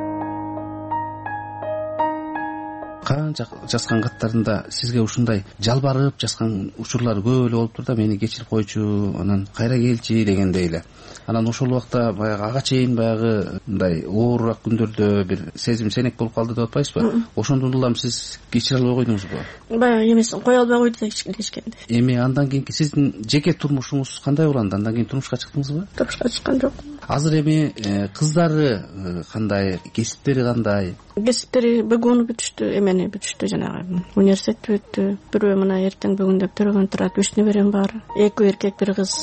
Канча жазган каттарында сизге ушундай жалбарып жазган учурлар көп эле болуптур да, мени кечирип койчу, анан кайра келчи дегендей эле. Анан ошол убакта баягы ага чейин баягы мындай оорураак күндөрдө бир сезим сенек болуп калды деп атпайсызбы? Ошондон улам сиз кечире албай койдуңузбу? Баягы эмесин кое албай койду дешкенде. Эми андан кийинки сиздин жеке турмушуңуз кандай уланды? Андан кийин турмушка чыктыңызбы? Турмушка чыккан жок. Азыр эми кыздары кандай, кесиптери кандай? Кесиптери бэ гэ уну бүтүштү, эмени бүтүштү, жанагы университетти бүттү. Бирөө мына эртең бүгүн деп төрөгөн турат, үч неберем бар. Эки эркек, бир кыз.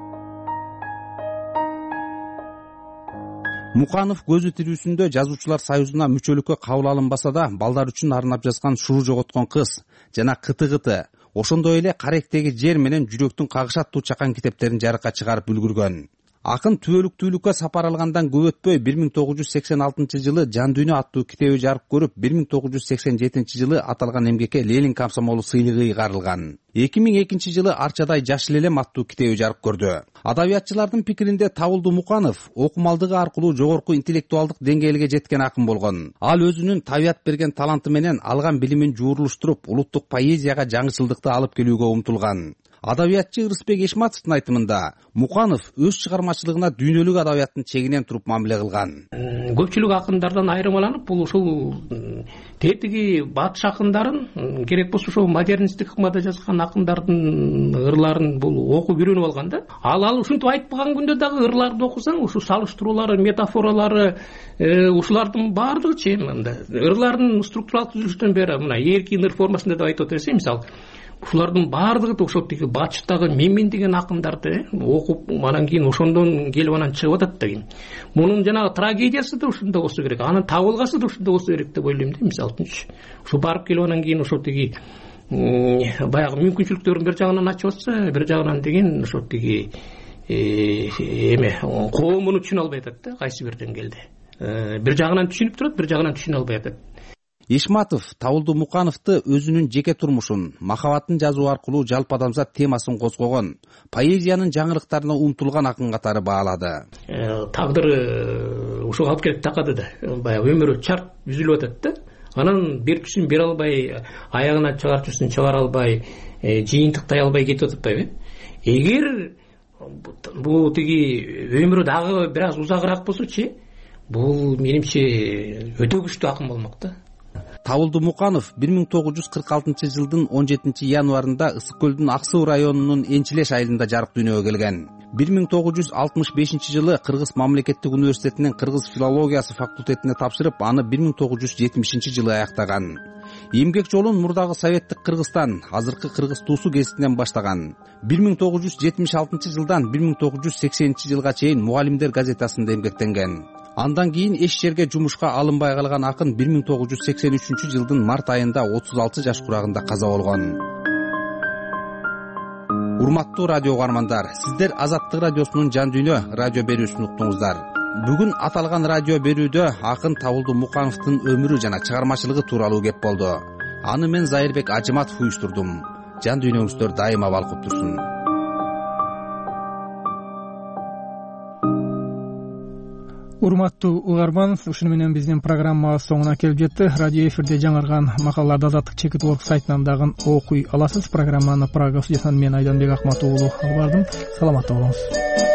Муканов көзү тирүүсүндө жазуучулар союзуна мүчөлүккө кабыл алынбаса да, балдар үчүн арнап жазган Шуру жоготкон кыз жана Кыты кыты, ошондой эле Каректеги жер менен Жүрөктүн кагышы аттуу чакан китептерин жарыкка чыгарып үлгүргөн. Акын түбөлүктүүлүккө сапар алгандан көп өтпөй бир миң тогуз жүз сексен алтынчы жылы Жан дүйнө аттуу китеби жарык көрүп, бир миң тогуз жүз сексен жетинчи жылы аталган эмгекке Ленин комсомолу сыйлыгы ыйгарылган. эки миң экинчи жылы Арчадай жаш элем аттуу китеби жарык көрдү. Адабиятчылардын пикиринде Табылды Муканов окумалдыгы аркылуу жогорку интеллектуалдык деңгээлге жеткен акын болгон. Ал өзүнүн табият берген таланты менен алган билимин жуурулуштуруп, улуттук поэзияга жаңычылдыкты алып келүүгө умтулган. Адабиятчы Ырысбек Эшматовдун айтымында Муканов өз чыгармачылыгына дүйнөлүк адабияттын чегинен туруп мамиле кылган. Көпчүлүк акындардан айырмаланып, бул ушул тетиги батыш акындарын, керек болсо ошол модернисттик ыкмада жазган акындардын ырларын бул окуп үйрөнүп алган да. Ал ал ушинтип айтпаган күндө дагы ырларды окусаң, ушу салыштыруулары, метафоралары, ушулардын баардыгычы мында ырлардын структуралык түзүлүшүнөн бери мына эркин ыр формасында деп айтып атабыз, мисалы ушулардын баардыгы да ошол тиги батыштагы менмин деген акындарды окуп, анан кийин ошондон келип анан чыгып атат да кийин. Мунун жанагы трагедиясы да ушунда болсо керек, анын табылгасы да ушунда болсо керек деп ойлойм да, мисалы үчүнчү. Ушу барып келип анан кийин ошол тиги баягы мүмкүнчүлүктөрүн бир жагынан ачып атса, бир жагынан деген ошол тиги эме коомуну түшүнө албай атат да, кайсы бир деңгээлде. Бир жагынан түшүнүп турат, бир жагынан түшүнө албай атат. Эшматов Табылды Мукановду өзүнүн жеке турмушун, махабатын жазуу аркылуу жалпы адамзат темасын козгогон, поэзиянын жаңылыктарына умтулган акын катары баалады. Тагдыры ушуга алып келип такады да, баягы өмүрү чарт үзүлүп атат да. Анан берчүсүн бере албай, аягына чыгарчусын чыгара албай, жыйынтыктай албай кетип атпайбы? Эгер бул тиги өмүрү дагы бир аз узагыраак болсочу, бул менимче өтө күчтүү акын болмок да. Табылды Муканов бир миң тогуз жүз кырк алтынчы жылдын он жетинчи январында Ысык көлдүн Ак суу районунун Энчилеш айылында жарык дүйнөгө келген. бир миң тогуз жүз алтымыш бешинчи жылы Кыргыз мамлекеттик университетинин кыргыз филологиясы факультетине тапшырып, аны бир миң тогуз жүз жетимишинчи жылы аяктаган. Эмгек жолун мурдагы советтик Кыргызстан, азыркы Кыргыз туусу гезитинен баштаган. бир миң тогуз жүз жетимиш алтынчы жылдан бир миң тогуз жүз сексенинчи жылга чейин Мугалимдер газетасында эмгектенген. Андан кийин эч жерге жумушка алынбай калган акын бир миң тогуз жүз сексен үчүнчү жылдын март айында отуз алты жаш курагында каза болгон. Урматтуу радио угармандар, сиздер Азаттык радиосунун Жан дүйнө радио берүүсүн уктуңуздар. Бүгүн аталган радио берүүдө акын Табылды Мукановдун өмүрү жана чыгармачылыгы тууралуу кеп болду. Аны мен Зайырбек Ажыматов уюштурдум. Жан дүйнөңүздөр дайыма балкып турсун. урматтуу угарман, ушуну менен биздин программабыз соңуна келип жетти. Радио эфирде жаңырган макалаларды Азаттык чекит орг сайтынан дагы окуй аласыз. Программаны Прага студиясынан мен Айданбек Акматов уулу алып бардым. Саламатта болуңуз.